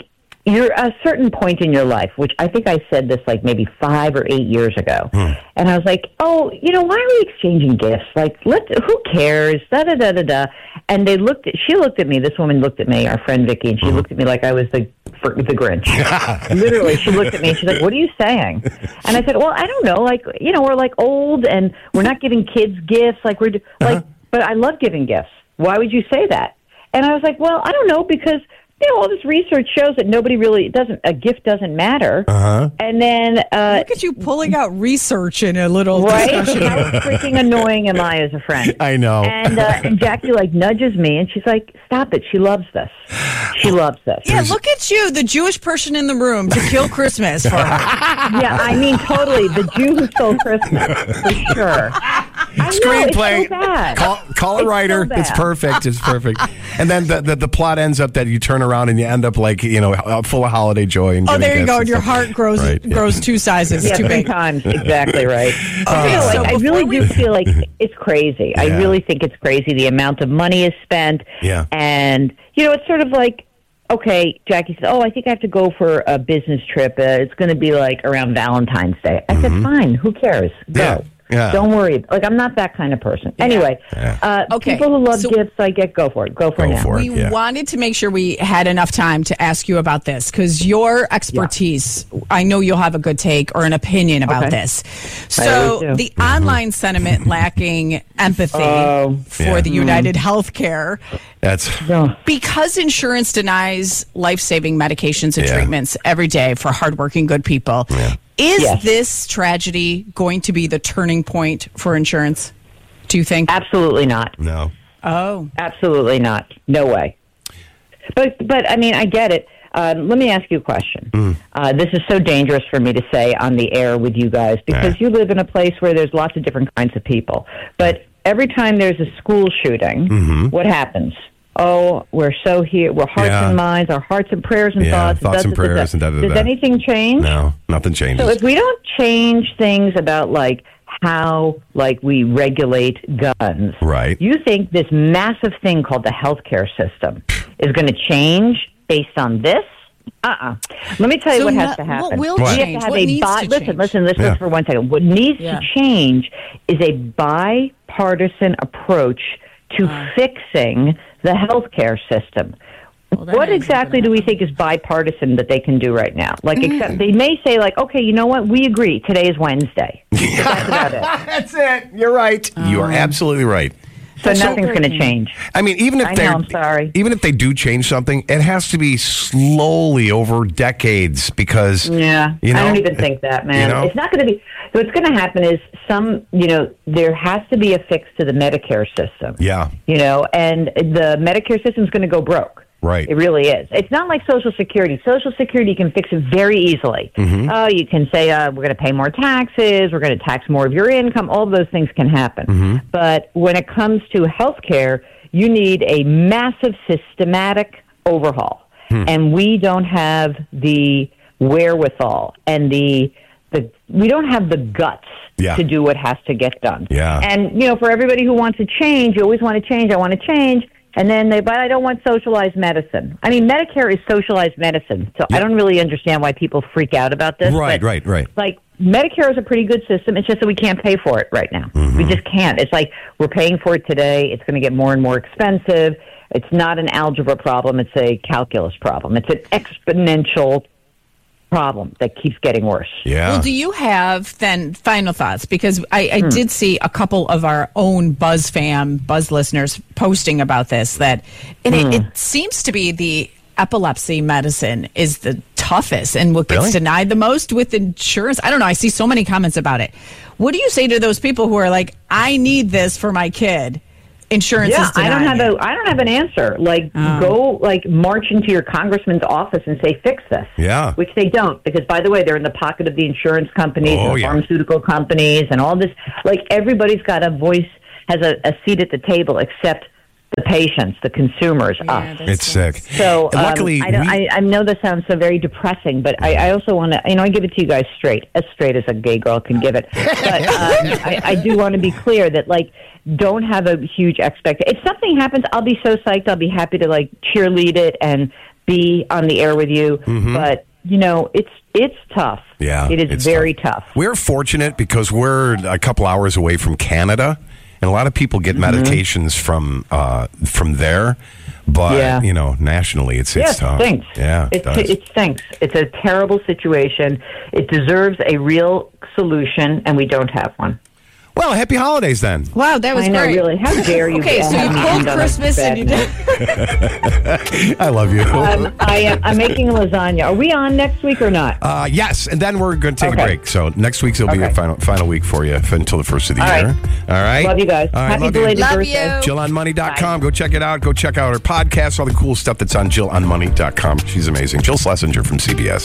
you're a certain point in your life, which I think I said this like maybe 5 or 8 years ago. And I was like, oh, why are we exchanging gifts? Like, who cares? Da-da-da-da-da. And she looked at me, this woman looked at me, our friend Vicky, and she looked at me like I was the Grinch. Literally, she looked at me and she's like, what are you saying? And I said, well, I don't know. Like, we're like old and we're not giving kids gifts. Like, but I love giving gifts. Why would you say that? And I was like, well, I don't know, because all this research shows that a gift doesn't matter. And then look at you pulling out research in a little discussion. How freaking annoying am I as a friend? I know. And Jackie nudges me and she's like, stop it. She loves this. She loves this. Yeah, look at you, the Jewish person in the room to kill Christmas for her. Yeah, I mean, totally. The Jew who stole Christmas, for sure. Screenplay. It's so bad. Call a writer. So it's perfect. It's perfect. And then the plot ends up that you turn around and you end up like, full of holiday joy. And there you go. And your heart grows grows 2 sizes. Yeah, too 3 big. times. Exactly right. I really do feel like it's crazy. I really think it's crazy the amount of money is spent. Yeah. And, it's sort of like, okay, Jackie said, I think I have to go for a business trip. It's going to be like around Valentine's Day. I said, fine. Who cares? Go. Yeah. Don't worry. Like, I'm not that kind of person. Anyway, okay. People who love gifts, go for it. Go for it. We wanted to make sure we had enough time to ask you about this because your expertise, I know you'll have a good take or an opinion about this. So the online sentiment lacking empathy for the United Healthcare. Because insurance denies life-saving medications and treatments every day for hardworking, good people. Is this tragedy going to be the turning point for insurance, do you think? Absolutely not. No. Oh. Absolutely not. No way. But I mean, I get it. Let me ask you a question. This is so dangerous for me to say on the air with you guys because you live in a place where there's lots of different kinds of people. But every time there's a school shooting, what happens? Oh, we're so here. We're hearts and minds, our hearts and prayers and thoughts. Thoughts and prayers and Does anything change? No, nothing changes. So if we don't change things about how we regulate guns, right? You think this massive thing called the healthcare system is going to change based on this? Let me tell you what has to happen. What will change? What needs to change? Listen for 1 second. What needs to change is a bipartisan approach to fixing the healthcare system. What exactly do we think is bipartisan that they can do right now? Except they may say, okay, you know what? We agree. Today is Wednesday. That's about it. That's it. You're right. You are absolutely right. So nothing's going to change. I mean, even if I'm sorry. Even if they do change something, it has to be slowly over decades because I don't even think that, man. It's not going to be. What's going to happen is there has to be a fix to the Medicare system. Yeah. And the Medicare system is going to go broke. Right. It really is. It's not like Social Security. Social Security can fix it very easily. You can say, we're going to pay more taxes, we're going to tax more of your income. All of those things can happen. But when it comes to health care, you need a massive systematic overhaul. And we don't have the wherewithal and we don't have the guts to do what has to get done. Yeah. And, for everybody who wants to change, you always want to change, I want to change. And then but I don't want socialized medicine. I mean, Medicare is socialized medicine, so I don't really understand why people freak out about this. Right. Medicare is a pretty good system. It's just that we can't pay for it right now. We just can't. It's like we're paying for it today. It's going to get more and more expensive. It's not an algebra problem. It's a calculus problem. It's an exponential problem that keeps getting worse. Yeah. Well, do you have then final thoughts? Because I did see a couple of our own Buzz listeners posting about this and it seems to be the epilepsy medicine is the toughest and what gets denied the most with insurance. I don't know. I see so many comments about it. What do you say to those people who are like, I need this for my kid? Insurance is denying I don't have an answer. Go march into your congressman's office and say, fix this. Yeah. Which they don't, because by the way, they're in the pocket of the insurance companies and the pharmaceutical companies and all this. everybody's got a voice, has a seat at the table except the patients, the consumers, us. It's sick. So luckily, I know this sounds so very depressing, but I also want to, I give it to you guys straight as a gay girl can give it. But I do want to be clear that don't have a huge expectation. If something happens, I'll be so psyched. I'll be happy to cheerlead it and be on the air with you, but it's tough. Yeah, it is very tough. We're fortunate because we're a couple hours away from Canada, and a lot of people get medications from there. But nationally, it's tough. It stinks. Yeah, it stinks. It's a terrible situation. It deserves a real solution, and we don't have one. Well, happy holidays then. Wow, that was I know, great. Really. How dare you? Okay, so you pulled Christmas and you did. I love you. I'm making a lasagna. Are we on next week or not? Yes, and then we're going to take a break. So next week's will be a final week for you until the first of the year. All right. Love you guys. All right, Happy belated birthday. JillOnMoney.com. Go check it out. Go check out her podcast, all the cool stuff that's on JillOnMoney.com. She's amazing. Jill Schlesinger from CBS.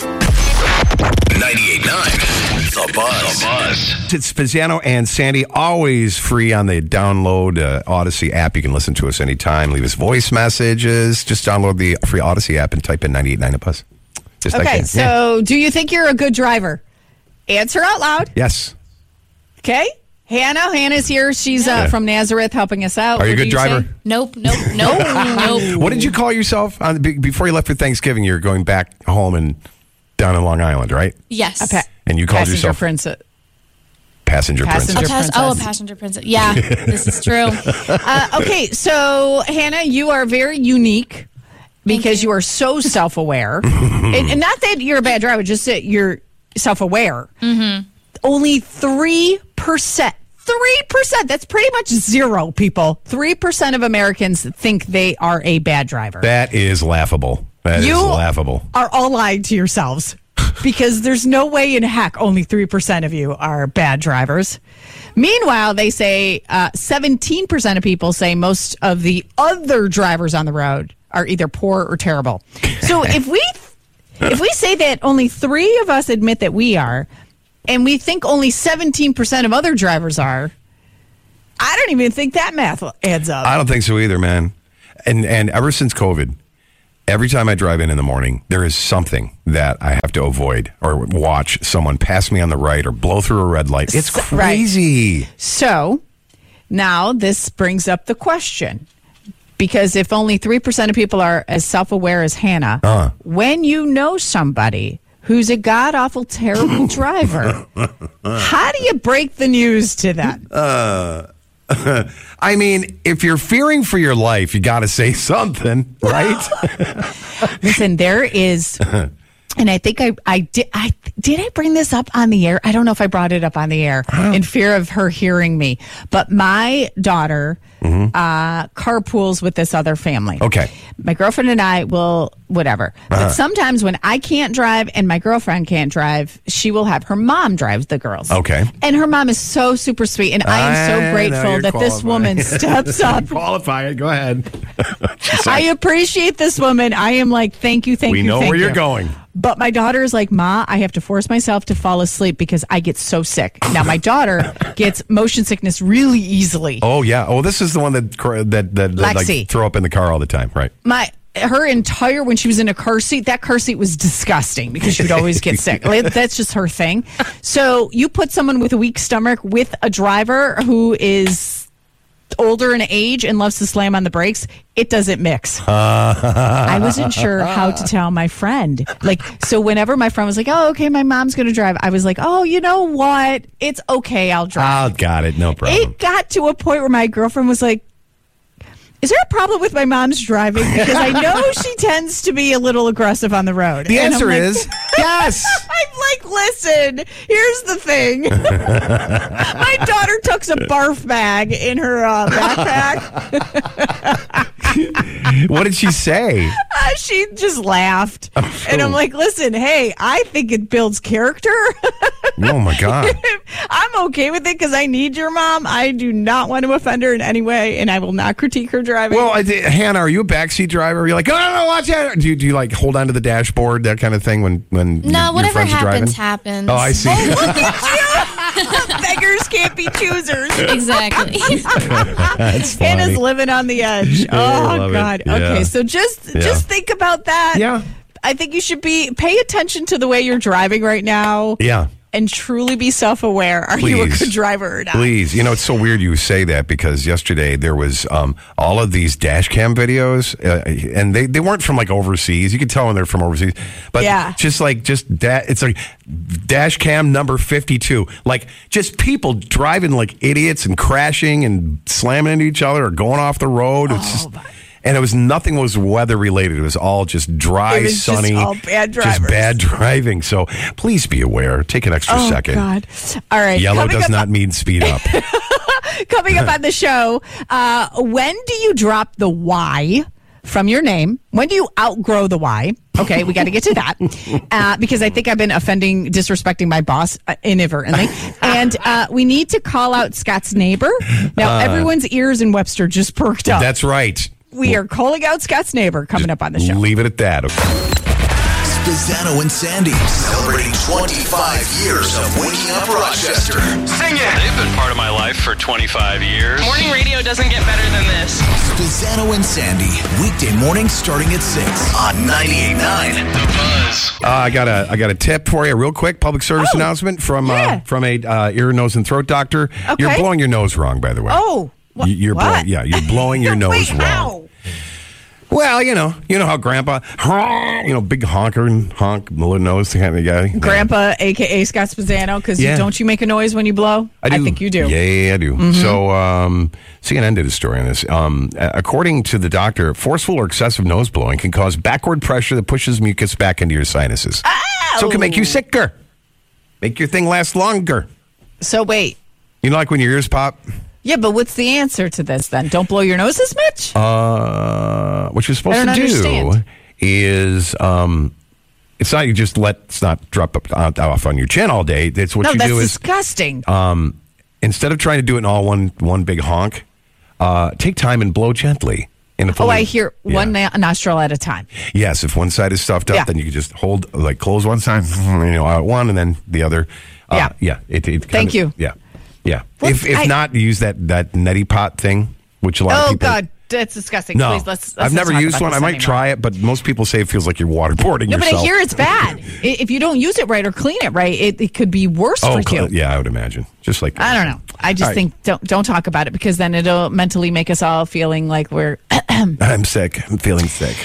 98.9 The Buzz. It's Spezzano and Sandy, always free on the download Odyssey app. You can listen to us anytime. Leave us voice messages. Just download the free Odyssey app and type in 98.9 The Buzz. Okay, so do you think you're a good driver? Answer out loud. Yes. Okay. Hannah's here. She's from Nazareth helping us out. Are you a good driver? Nope. What did you call yourself before you left for Thanksgiving? You're going back home and down in Long Island, right? Yes. And you called yourself Princess. Passenger Princess. A passenger princess. Yeah, this is true. Okay, so Hannah, you are very unique because you are so self-aware. and not that you're a bad driver, just that you're self-aware. Only 3%. 3%. That's pretty much zero, people. 3% of Americans think they are a bad driver. That is laughable. You laughable. Are all lying to yourselves because there's no way in heck only 3% of you are bad drivers. Meanwhile, they say 17% of people say most of the other drivers on the road are either poor or terrible. So if we say that only 3 of us admit that we are, and we think only 17% of other drivers are, I don't even think that math adds up. I don't think so either, man. And ever since COVID, every time I drive in the morning, there is something that I have to avoid or watch someone pass me on the right or blow through a red light. It's crazy. Right. So now this brings up the question. Because if only 3% of people are as self-aware as Hannah, when you know somebody who's a god-awful, terrible driver, how do you break the news to them? I mean, if you're fearing for your life, you got to say something, right? Listen, there is, and I think I did bring this up on the air? I don't know if I brought it up on the air in fear of her hearing me. But my daughter carpools with this other family. Okay. My girlfriend and I will, whatever. But sometimes when I can't drive and my girlfriend can't drive, she will have her mom drive the girls. Okay. And her mom is so super sweet. And I am so grateful that this woman steps up. Qualified. Go ahead. I appreciate this woman. I am like, thank you. We know where you're going. But my daughter is like, Ma, I have to force myself to fall asleep because I get so sick. Now, my daughter gets motion sickness really easily. Oh, yeah. Oh, this is the one that like, throw up in the car all the time, right? Her entire, when she was in a car seat, that car seat was disgusting because she would always get sick. That's just her thing. So you put someone with a weak stomach with a driver who is older in age and loves to slam on the brakes, it doesn't mix. I wasn't sure how to tell my friend. So whenever my friend was like, oh, okay, my mom's going to drive, I was like, oh, you know what? It's okay, I'll drive. Oh, got it. No problem. It got to a point where my girlfriend was like, is there a problem with my mom's driving? Because I know she tends to be a little aggressive on the road. The answer is yes. I'm like, listen, here's the thing. My daughter tucks a barf bag in her backpack. What did she say? She just laughed. And I'm like, listen, hey, I think it builds character. Oh, my God. I'm okay with it because I need your mom. I do not want to offend her in any way, and I will not critique her driving. Well, Hannah, are you a backseat driver? You're like, oh, watch out. Do you like hold on to the dashboard, that kind of thing when no, whatever your friends happens, are driving? happens. Oh, I see. Oh, look at you. Beggars can't be choosers. Exactly. That's funny. Hannah's living on the edge. Oh, God. Yeah. Okay, so just think about that. Yeah. I think you should pay attention to the way you're driving right now. Yeah. and truly be self-aware. Are you a good driver or not? Please. It's so weird you say that because yesterday there was all of these dash cam videos, and they weren't from like overseas. You could tell when they're from overseas. But it's like dash cam number 52. Like just people driving like idiots and crashing and slamming into each other or going off the road. And nothing was weather related. It was all just dry, sunny, just all bad drivers. Just bad driving. So please be aware. Take an extra second. God. All right. Yellow does not mean speed up. Coming up on the show, when do you drop the Y from your name? When do you outgrow the Y? Okay, we got to get to that because I think I've been disrespecting my boss inadvertently. And we need to call out Scott's neighbor. Now, everyone's ears in Webster just perked up. That's right. We are calling out Scott's neighbor coming up on the show. Leave it at that. Spezzano and Sandy celebrating 25 years of waking up Rochester. Sing it! They've been part of my life for 25 years. Morning radio doesn't get better than this. Spezzano and Sandy, weekday mornings starting at 6 on 98.9 The Buzz. I got a tip for you real quick. Public service announcement from a ear, nose, and throat doctor. Okay. You're blowing your nose wrong, by the way. Oh. You're blowing your nose wrong. How? Well, you know how Grandpa, big honker and honk, little nose kind of guy. Grandpa, a.k.a. Scott Spezzano, because don't you make a noise when you blow? I do. I think you do. Yeah, I do. Mm-hmm. So CNN did a story on this. According to the doctor, forceful or excessive nose blowing can cause backward pressure that pushes mucus back into your sinuses. Ow! So it can make you sicker. Make your thing last longer. So wait. Like when your ears pop? Yeah, but what's the answer to this then? Don't blow your nose as much? What you're supposed to do is it's not you just let's not drop off on your chin all day. That's what you do is disgusting. Instead of trying to do it in all one big honk, take time and blow gently. I hear one nostril at a time. Yes, if one side is stuffed up, then you can just hold, close one side, out one, and then the other. Thank you. Yeah. Yeah. If not, use that neti pot thing, which a lot of people... Oh, God. That's disgusting. No, Please, let's I've never used one. I might try it, but most people say it feels like you're waterboarding yourself. No, but I hear it's bad. If you don't use it right or clean it right, it could be worse for you. Yeah, I would imagine. Just like... I don't know. I just think don't talk about it because then it'll mentally make us all feeling like we're... I'm sick. I'm feeling sick.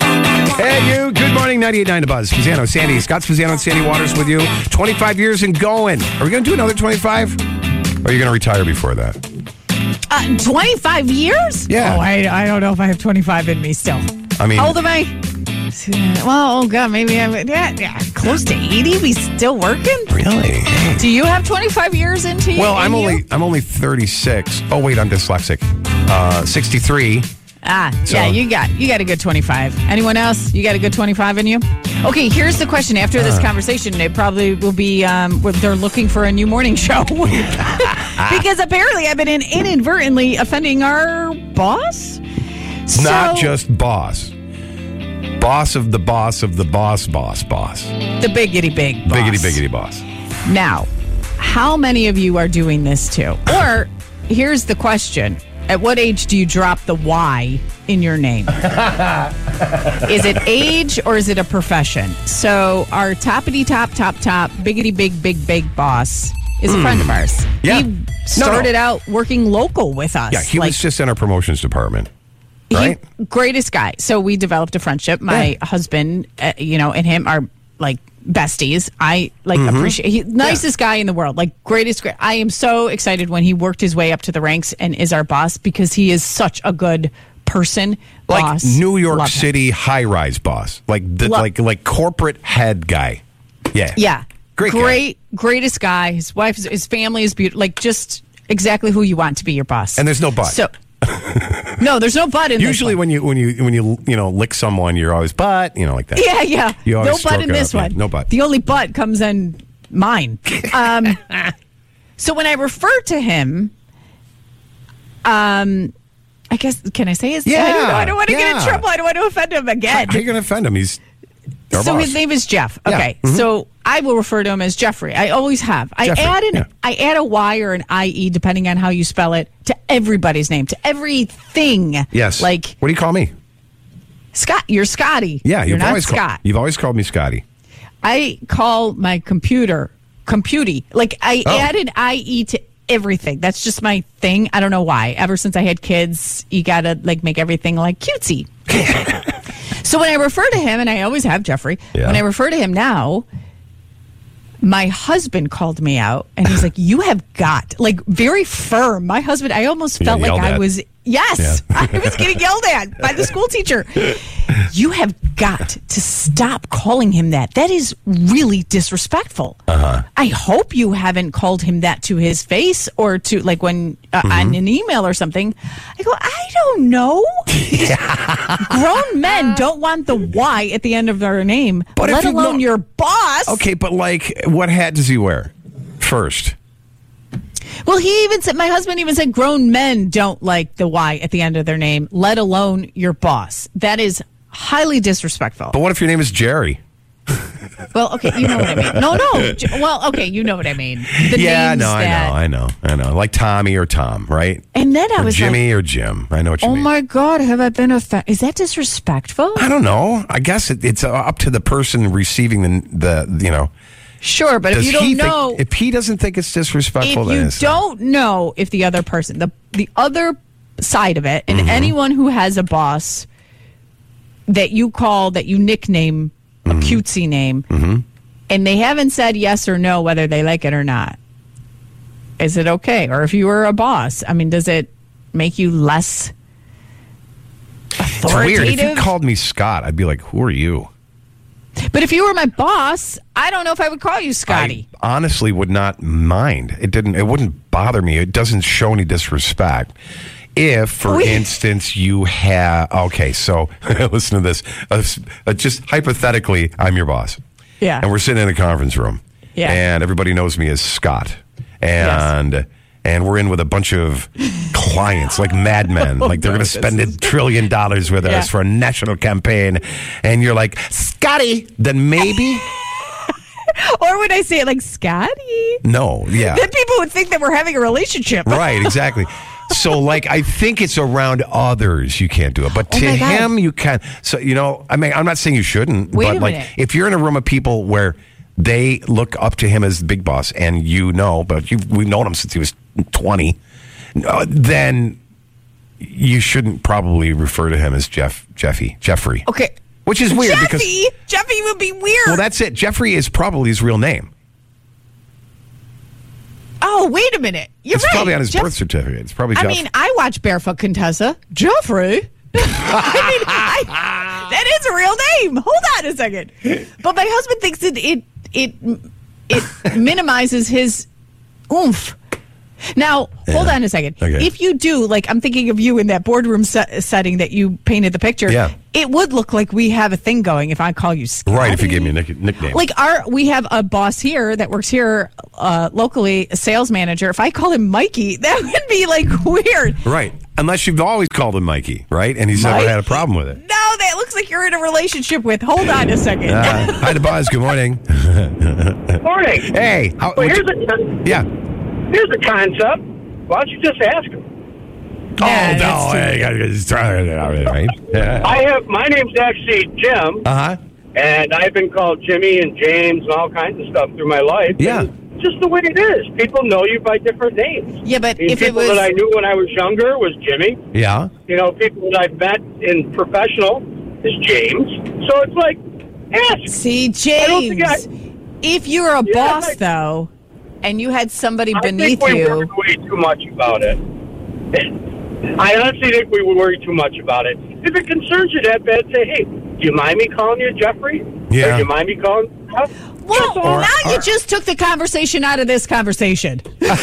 Hey, you. Good morning, 98.9 The Buzz. Spezzano, Sandy. Scott Spezzano and Sandy Waters with you. 25 years and going. Are we going to do another 25? Or are you going to retire before that? 25 years? Yeah. Oh, I don't know if I have 25 in me still. I mean... How old am I? Well, oh, God, maybe I'm... Yeah, close to 80? We still working? Really? Do you have 25 years into you? Well, I'm only 36. Oh, wait, I'm dyslexic. 63. Yeah, you got a good 25. Anyone else? You got a good 25 in you? Okay, here's the question. After this conversation, it probably will be they're looking for a new morning show. Because apparently I've been inadvertently offending our boss. Not just boss. Boss of the boss of the boss. The biggity big boss. Biggity boss. Now, how many of you are doing this too? Or here's the question. At what age do you drop the Y in your name? Is it age or is it a profession? So our toppity top, biggity big boss is a friend of ours. Yeah. He started out working local with us. Yeah, he was just in our promotions department. Right? Greatest guy. So we developed a friendship. My husband, and him are like besties. I appreciate nicest guy in the world, greatest. I am so excited when he worked his way up to the ranks and is our boss because he is such a good person. Boss. New York City high-rise boss, like corporate head guy. Yeah, greatest guy. His wife, his family is beautiful. Just exactly who you want to be your boss. And there's no but. So. No, there's no butt in Usually this one. when you lick someone, you're always butt, like that. Yeah. No butt in this one. No butt. The only butt comes in mine. So when I refer to him, I guess, can I say his name? I don't want to get in trouble. I don't want to offend him again. How are you going to offend him? He's our boss. His name is Jeff. Yeah. Okay. Mm-hmm. So I will refer to him as Jeffrey. I always have. I add a Y or an IE, depending on how you spell it, to everybody's name, to everything. Yes. What do you call me? Scott. You're Scotty. Yeah, you're not Scott. You've always called me Scotty. I call my computer computy. Like I added IE to everything. That's just my thing. I don't know why. Ever since I had kids, you gotta like make everything like cutesy. So when I refer to him, and I always have Jeffrey, when I refer to him now, my husband called me out and he's like, you have got, like, very firm. My husband, I almost felt like I was, I was getting yelled at by the school teacher. You have got to stop calling him that. That is really disrespectful. I hope you haven't called him that to his face or to, like, when on an email or something. I go, I don't know. Grown men don't want the Y at the end of their name, but let alone your boss. Okay, but, like, what hat does he wear first? Well, he even said, my husband even said, grown men don't like the Y at the end of their name, let alone your boss. That is highly disrespectful. But what if your name is Jerry? Well, okay, you know what I mean. No. Well, okay, you know what I mean. I know. Like Tommy or Tom, right? And then I was Jimmy or Jim. I know what you mean. Oh my God, have I been offended? Is that disrespectful? I don't know. I guess it's up to the person receiving the. Sure, but if you don't know, if he doesn't think it's disrespectful, if you don't know if the other person, the other side of it, and anyone who has a boss that you call, that you nickname a cutesy name, and they haven't said yes or no whether they like it or not, is it okay? Or if you were a boss, I mean, does it make you less authoritative? It's weird. If you called me Scott, I'd be like, who are you? But if you were my boss, I don't know if I would call you Scotty. I honestly would not mind. It wouldn't bother me. It doesn't show any disrespect. If, for instance, you have... Okay, so listen to this. Just hypothetically, I'm your boss. Yeah. And we're sitting in a conference room. Yeah. And everybody knows me as Scott. And we're in with a bunch of clients, like madmen. Like they're going to spend $1 trillion with us for a national campaign. And you're like, Scotty, then maybe... Or would I say it like, Scotty? No, yeah. Then people would think that we're having a relationship. Right, exactly. So, like, I think it's around others you can't do it. But to him, you can. So, I mean, I'm not saying you shouldn't. But, like, if you're in a room of people where they look up to him as the big boss, and but we've known him since he was 20, then you shouldn't probably refer to him as Jeffrey. Okay. Which is weird because Jeffy would be weird. Well, that's it. Jeffrey is probably his real name. Oh, wait a minute. It's right. Probably on his birth certificate. It's probably I mean, I watch Barefoot Contessa. Jeffrey. That is a real name. Hold on a second. But my husband thinks it minimizes his oomph. Now, hold on a second. Okay. If you do, like, I'm thinking of you in that boardroom setting that you painted the picture. Yeah. It would look like we have a thing going if I call you Scotty. Right, if you gave me a nickname. Like, we have a boss here that works here locally, a sales manager. If I call him Mikey, that would be, like, weird. Right. Unless you've always called him Mikey, right? And he's never had a problem with it. No, that looks like you're in a relationship with. Hold on a second. Hi, the Buzz. Good morning. Morning. Hey. Here's the concept. Why don't you just ask him? My name's actually Jim. And I've been called Jimmy and James and all kinds of stuff through my life. Yeah. And just the way it is. People know you by different names. Yeah, but if people that I knew when I was younger was Jimmy. Yeah. People that I've met in professional is James. So it's like, ask. See, James, if you're a boss, though, and you had somebody beneath you... I think we worry way too much about it. I honestly think we worry too much about it. If it concerns you that bad, say, hey, do you mind me calling you Jeffrey? Yeah. Or do you mind me calling you... Well, now you just took the conversation out of this conversation.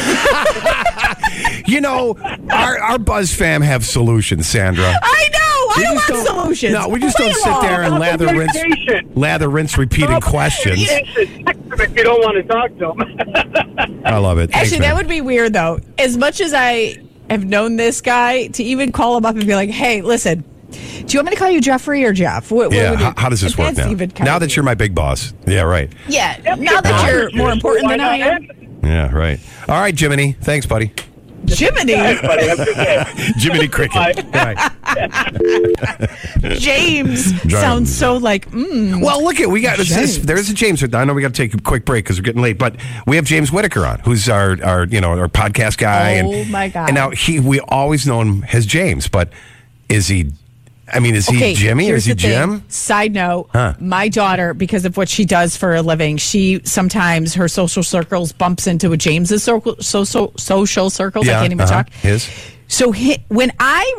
Our Buzz fam have solutions, Sandra. I know. I don't want solutions. No, we just don't sit there and lather, rinse, repeating questions. If you don't want to talk to them. I love it. Actually, that would be weird, though. As much as I have known this guy, to even call him up and be like, hey, listen, do you want me to call you Jeffrey or Jeff? How does this work now? Now that you're my big boss. Yeah, right. Yeah, now that you're more important than I am. Yeah, right. All right, Jiminy. Thanks, buddy. Jiminy? Thanks, buddy. Have a good day. Jiminy Cricket. Bye. James sounds so like, Well, look at, we got, there's a James. I know we got to take a quick break because we're getting late, but we have James Whitaker on, who's our podcast guy. Oh, my God. And now we always know him as James, but is he Jimmy or is he Jim? Side note, my daughter, because of what she does for a living, she sometimes, her social circles bumps into a James's social circles. I can't even talk. His. So when I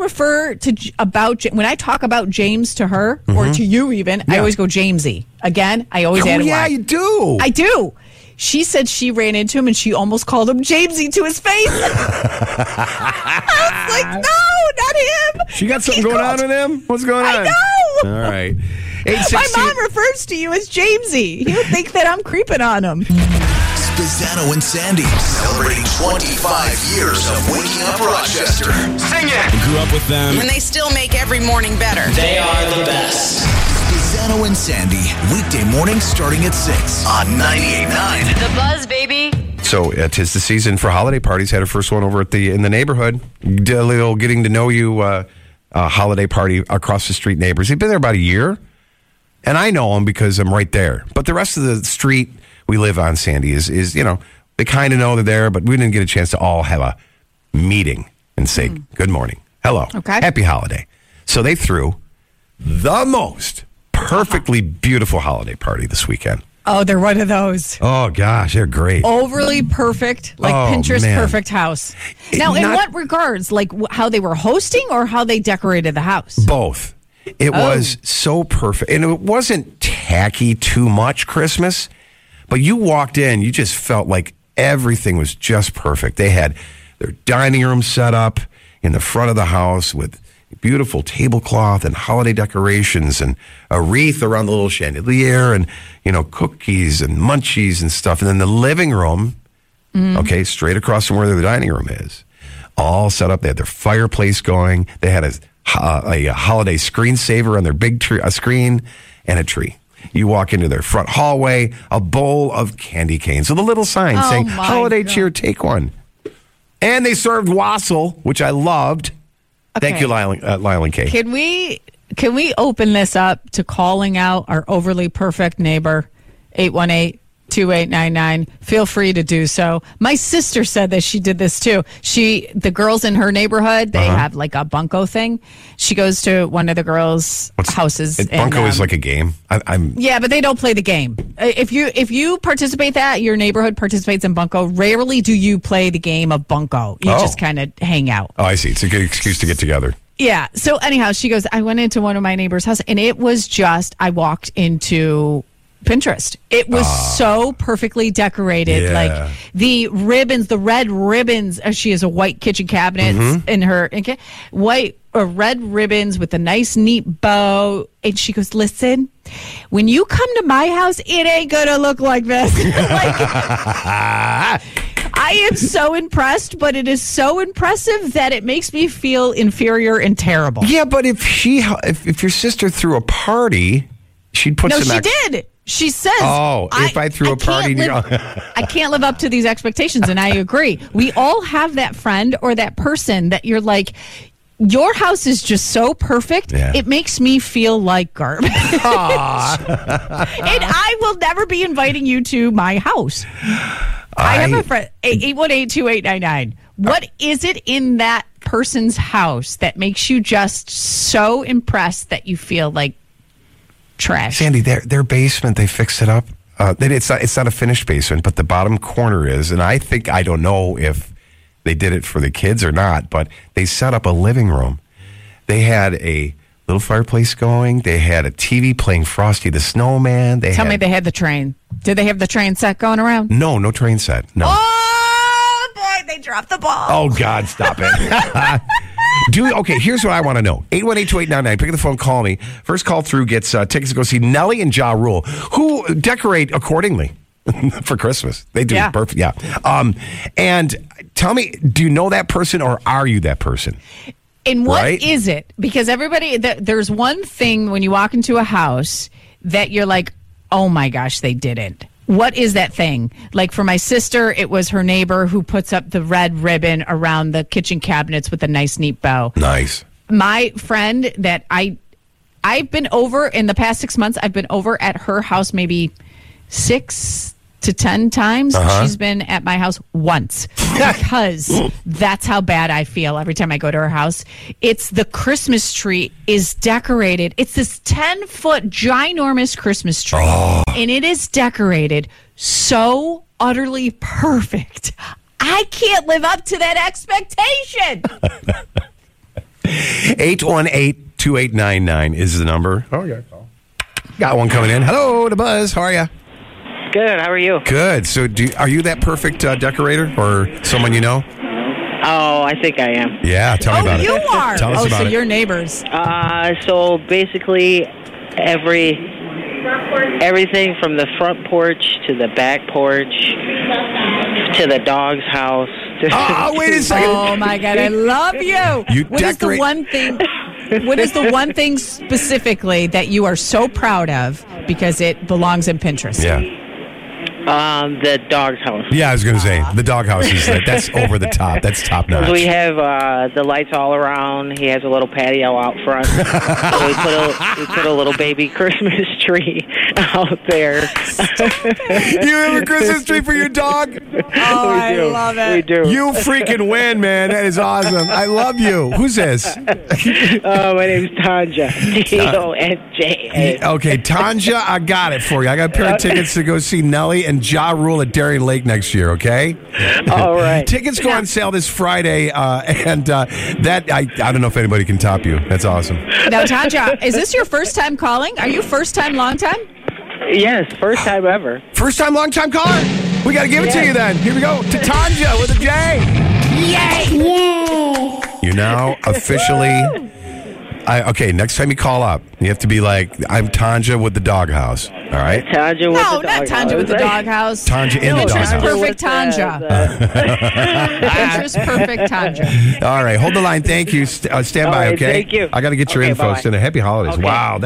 when I talk about James to her or to you even, I always go Jamesy. Again, I always add a Y. Yeah, you do. I do. She said she ran into him and she almost called him Jamesy to his face. I was like, no, not him. She got something going on with him? What's going on? I know. All right. My mom refers to you as Jamesy. You would think that I'm creeping on him. Spezzano and Sandy, celebrating 25 years of waking up Rochester. Sing it! I grew up with them. And they still make every morning better. They are the best. Spezzano and Sandy, weekday mornings starting at 6 on 98.9. The Buzz, baby. So 'tis the season for holiday parties. Had a first one over in the neighborhood. Did a little getting to know you holiday party across the street neighbors. They've been there about a year. And I know them because I'm right there. But the rest of the street we live on, Sandy, is they kind of know they're there, but we didn't get a chance to all have a meeting and say good morning. Hello. Okay. Happy holiday. So they threw the most perfectly beautiful holiday party this weekend. Oh, they're one of those. Oh, gosh, they're great. Overly perfect, like Pinterest perfect house. Now, in what regards? Like how they were hosting or how they decorated the house? Both. It was so perfect. And it wasn't tacky too much Christmas, but you walked in, you just felt like everything was just perfect. They had their dining room set up in the front of the house with beautiful tablecloth and holiday decorations and a wreath around the little chandelier and, cookies and munchies and stuff. And then the living room, straight across from where the dining room is, all set up. They had their fireplace going. They had a holiday screensaver on their big screen and a tree. You walk into their front hallway, a bowl of candy canes with a little sign saying, holiday cheer, take one. And they served wassail, which I loved. Okay. Thank you, Lyle and Kay. Can we open this up to calling out our overly perfect neighbor, 818-2899? Feel free to do so. My sister said that she did this too. The girls in her neighborhood, they have like a bunco thing. She goes to one of the girls' houses. Bunco is like a game. Yeah, but they don't play the game. If you participate your neighborhood participates in bunco. Rarely do you play the game of bunco. You just kind of hang out. Oh, I see. It's a good excuse to get together. Yeah. So anyhow, she goes, I went into one of my neighbor's house and it was I walked into Pinterest. It was so perfectly decorated. Yeah. Like the ribbons, the red ribbons. She has a white kitchen cabinet in her white or red ribbons with a nice neat bow. And she goes, listen, when you come to my house, it ain't gonna look like this. I am so impressed, but it is so impressive that it makes me feel inferior and terrible. Yeah, but if your sister threw a party, she'd put some... No, she did. She says... Oh, if I threw a party... I can't live up to these expectations, and I agree. We all have that friend or that person that you're like... Your house is just so perfect, it makes me feel like garbage. And I will never be inviting you to my house. I have a friend, 818-2899. What is it in that person's house that makes you just so impressed that you feel like trash? Sandy, their basement, they fixed it up. It's not a finished basement, but the bottom corner is. And I don't know if they did it for the kids or not, but they set up a living room. They had a little fireplace going. They had a TV playing Frosty the Snowman. Tell me they had the train. Did they have the train set going around? No train set. No. Oh, boy, they dropped the ball. Oh, God, stop it. Okay, here's what I want to know. 818-2899. Pick up the phone, call me. First call through gets tickets to go see Nelly and Ja Rule, who decorate accordingly for Christmas. They do perfect. Yeah. And tell me, do you know that person or are you that person? And what is it? Because there's one thing when you walk into a house that you're like, oh my gosh, they didn't. What is that thing? Like for my sister, it was her neighbor who puts up the red ribbon around the kitchen cabinets with a nice, neat bow. Nice. my friend that I've been over in the past 6 months, I've been over at her house maybe 6 to 10 times. She's been at my house once because that's how bad I feel every time I go to her house. It's the Christmas tree is decorated. It's this 10-foot ginormous Christmas tree, and it is decorated so utterly perfect. I can't live up to that expectation. 818-2899 is the number. Oh, yeah. Got one coming in. Hello, the Buzz. How are you? Good. How are you? Good. So, are you that perfect decorator, or someone you know? Oh, I think I am. Yeah, tell me about you it. You are. Tell us about so it. your neighbors. So basically, everything from the front porch to the back porch to the dog's house. Wait a second. Oh my God, I love you. What is the one thing? What is the one thing specifically that you are so proud of because it belongs in Pinterest? Yeah. The dog's house. Yeah, I was going to say the dog house is that's over the top. That's top notch. We have the lights all around. He has a little patio out front. So we put a little baby Christmas tree out there. You have a Christmas tree for your dog? Oh, I love it. We do. You freaking win, man. That is awesome. I love you. Who's this? My name's Tanja. Tonja. Okay, Tanja, I got it for you. I got a pair of tickets to go see Nelly and Ja Rule at Darien Lake next year, okay? All right. Tickets go on sale this Friday, and that I don't know if anybody can top you. That's awesome. Now, Tanja, is this your first time calling? Are you first time, long time? Yes, first time ever. First time, long time caller? We got to give it to you then. Here we go. To Tanja with a J. Yay! Yay! You now officially... okay, next time you call up, you have to be like, I'm Tanja with the doghouse. All right? Tanja with the doghouse. No, not Tanja with the doghouse. Tanja in the doghouse. Perfect Tanja. Pinterest perfect Tanja. All right, hold the line. Thank you. Stand by, okay? Thank you. I got to get your info. Bye-bye. Send a happy holidays. Okay. Wow,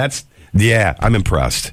I'm impressed.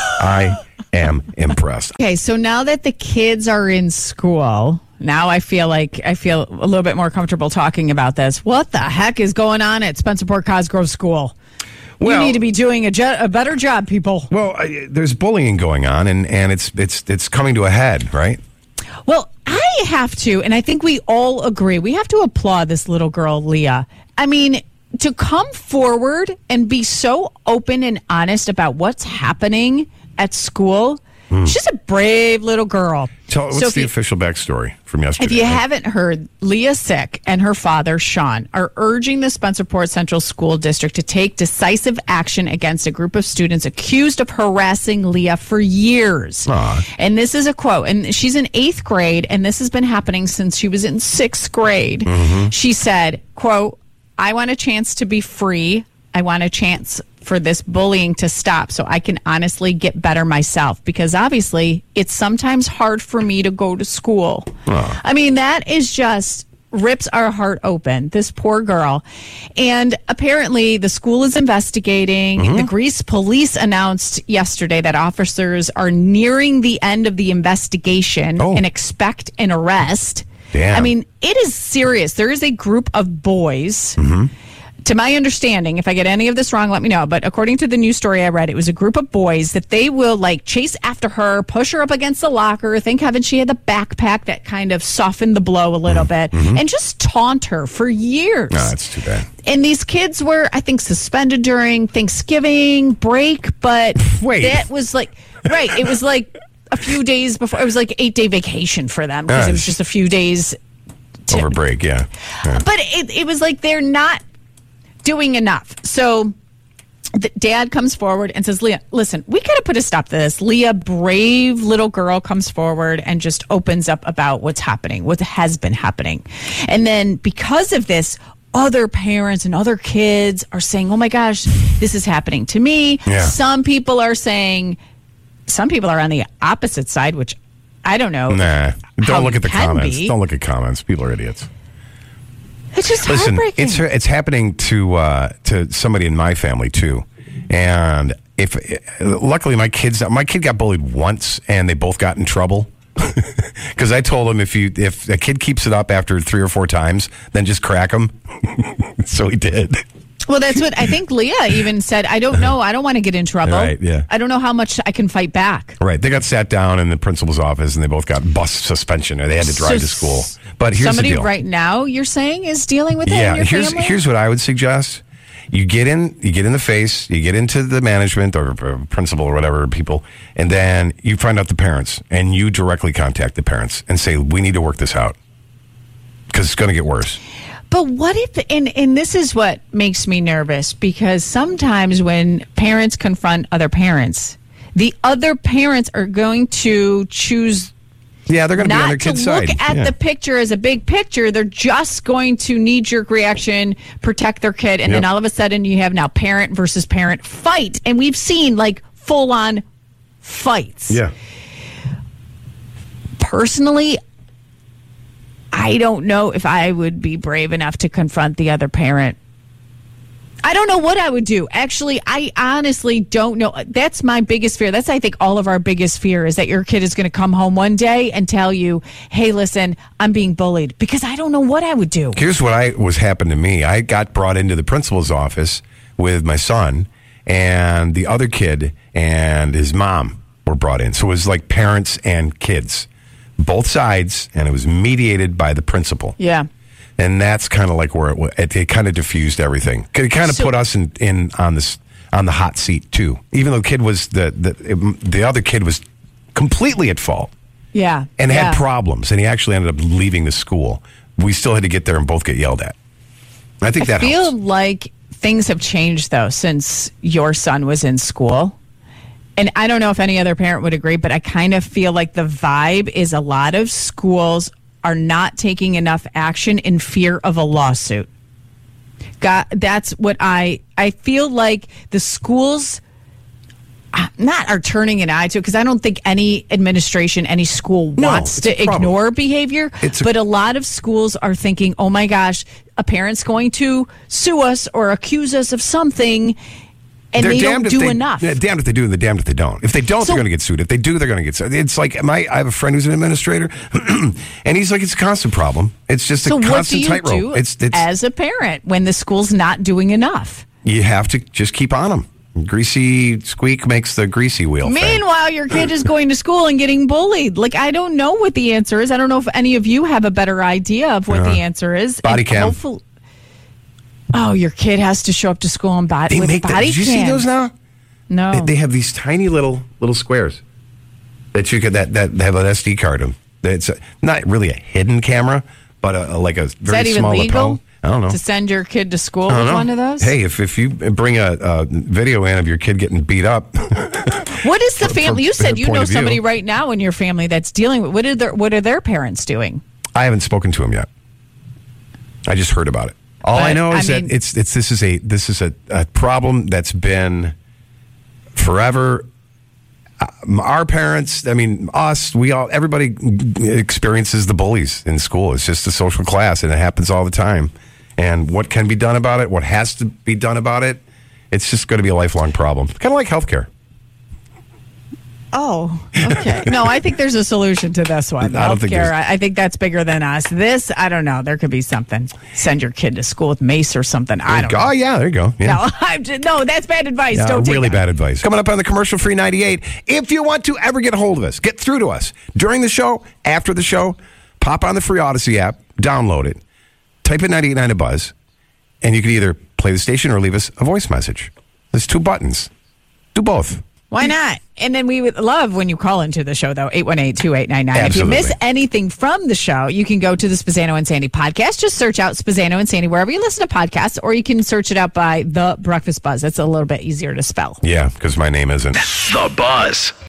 I am impressed. Okay, so now that the kids are in school, now I feel a little bit more comfortable talking about this. What the heck is going on at Spencerport Cosgrove School? You need to be doing a better job, people. Well, there's bullying going on, and it's coming to a head, right? Well, I have to, and I think we all agree, we have to applaud this little girl, Leah. I mean, to come forward and be so open and honest about what's happening at school. She's a brave little girl. What's the official backstory from yesterday? If you haven't heard, Leah Sick and her father, Sean, are urging the Spencerport Central School District to take decisive action against a group of students accused of harassing Leah for years. And this is a quote, and she's in 8th grade, and this has been happening since she was in 6th grade. She said, quote, I want a chance to be free. I want a chance for this bullying to stop so I can honestly get better myself, because obviously it's sometimes hard for me to go to school. I mean, that is just rips our heart open, this poor girl. And apparently the school is investigating. The Greece police announced yesterday that officers are nearing the end of the investigation and expect an arrest. Damn. I mean, it is serious. There is a group of boys. To my understanding, if I get any of this wrong, let me know. But according to the news story I read, it was a group of boys that they will chase after her, push her up against the locker. Thank heaven she had the backpack that kind of softened the blow a little bit, and just taunt her for years. No, that's too bad. And these kids were, I think, suspended during Thanksgiving break, but that was right. It was a few days before. It was 8-day vacation for them because it was just a few days over break. Yeah. But it was they're not doing enough. So the dad comes forward and says, Leah, listen, we got to put a stop to this. Leah, brave little girl, comes forward and just opens up about what's happening, what has been happening. And then because of this, other parents and other kids are saying, oh my gosh, this is happening to me. Yeah. Some people are on the opposite side, which I don't know. Nah, don't look at the comments. Be. Don't look at comments. People are idiots. It's just heartbreaking. It's happening to somebody in my family too, and luckily my kid got bullied once, and they both got in trouble because I told him if a kid keeps it up after 3 or 4 times, then just crack him. So he did. Well, that's what I think Leah even said. I don't know. I don't want to get in trouble. Right, yeah. I don't know how much I can fight back. Right. They got sat down in the principal's office and they both got bus suspension or they had to drive to school. But here's the deal. Somebody right now, you're saying, is dealing with it in your family? Here's what I would suggest. You get in the face, you get into the management or principal or whatever people, and then you find out the parents and you directly contact the parents and say, we need to work this out because it's going to get worse. But what if, and this is what makes me nervous, because sometimes when parents confront other parents, the other parents are going to choose they're going to be on their kid's side. Not to look at the picture as a big picture. They're just going to knee-jerk reaction, protect their kid, and then all of a sudden you have now parent versus parent fight. And we've seen like full-on fights. Yeah. Personally, I don't know if I would be brave enough to confront the other parent. I don't know what I would do. Actually, I honestly don't know. That's my biggest fear. That's, I think, all of our biggest fear is that your kid is going to come home one day and tell you, hey, listen, I'm being bullied, because I don't know what I would do. Here's what was happened to me. I got brought into the principal's office with my son, and the other kid and his mom were brought in. So it was like parents and kids, both sides, and it was mediated by the principal. Yeah. And that's kind of like where it kind of diffused everything. It kind of put us in on the hot seat too. Even though the kid was the other kid was completely at fault. Yeah. And had problems, and he actually ended up leaving the school. We still had to get there and both get yelled at. I think that helps. I feel like things have changed though since your son was in school. And I don't know if any other parent would agree, but I kind of feel like the vibe is a lot of schools are not taking enough action in fear of a lawsuit. That's what I feel like the schools not are turning an eye to, because I don't think any administration, any school wants to ignore behavior. But a lot of schools are thinking, oh my gosh, a parent's going to sue us or accuse us of something. And they don't do enough. They're damned if they do, and they're damned if they don't. If they don't, they're going to get sued. If they do, they're going to get sued. It's like I have a friend who's an administrator, and he's like, it's a constant problem. It's just a constant tightrope. So what do you do as a parent when the school's not doing enough? You have to just keep on them. Greasy squeak makes the greasy wheel. Meanwhile, your kid is going to school and getting bullied. Like, I don't know what the answer is. I don't know if any of you have a better idea of what the answer is. Body cam. Oh, your kid has to show up to school with body cam. Did you see those now? No. They have these tiny little squares that you could that have an SD card in. It's not really a hidden camera, but like a very small lapel. I don't know. To send your kid to school with one of those? Hey, if you bring a video in of your kid getting beat up. What is the family? You said you know somebody right now in your family that's dealing with. What are their parents doing? I haven't spoken to him yet. I just heard about it. All I know is that this is a problem that's been forever. Our parents, us, everybody experiences the bullies in school. It's just a social class, and it happens all the time. And what can be done about it, what has to be done about it, it's just going to be a lifelong problem. Kind of like healthcare. Oh, okay. No, I think there's a solution to this one. I don't think I think that's bigger than us. This, I don't know. There could be something. Send your kid to school with mace or something. I don't know. Oh, yeah, there you go. Yeah. No, that's bad advice. Don't take really that. Bad advice. Coming up on the commercial-free 98, if you want to ever get a hold of us, get through to us during the show, after the show, pop on the free Odyssey app, download it, type in 98.9 a Buzz, and you can either play the station or leave us a voice message. There's 2 buttons. Do both. Why not? And then we would love when you call into the show, though, 818-2899. If you miss anything from the show, you can go to the Spazzano and Sandy podcast. Just search out Spazzano and Sandy wherever you listen to podcasts, or you can search it out by The Breakfast Buzz. That's a little bit easier to spell. Yeah, because my name isn't. The Buzz.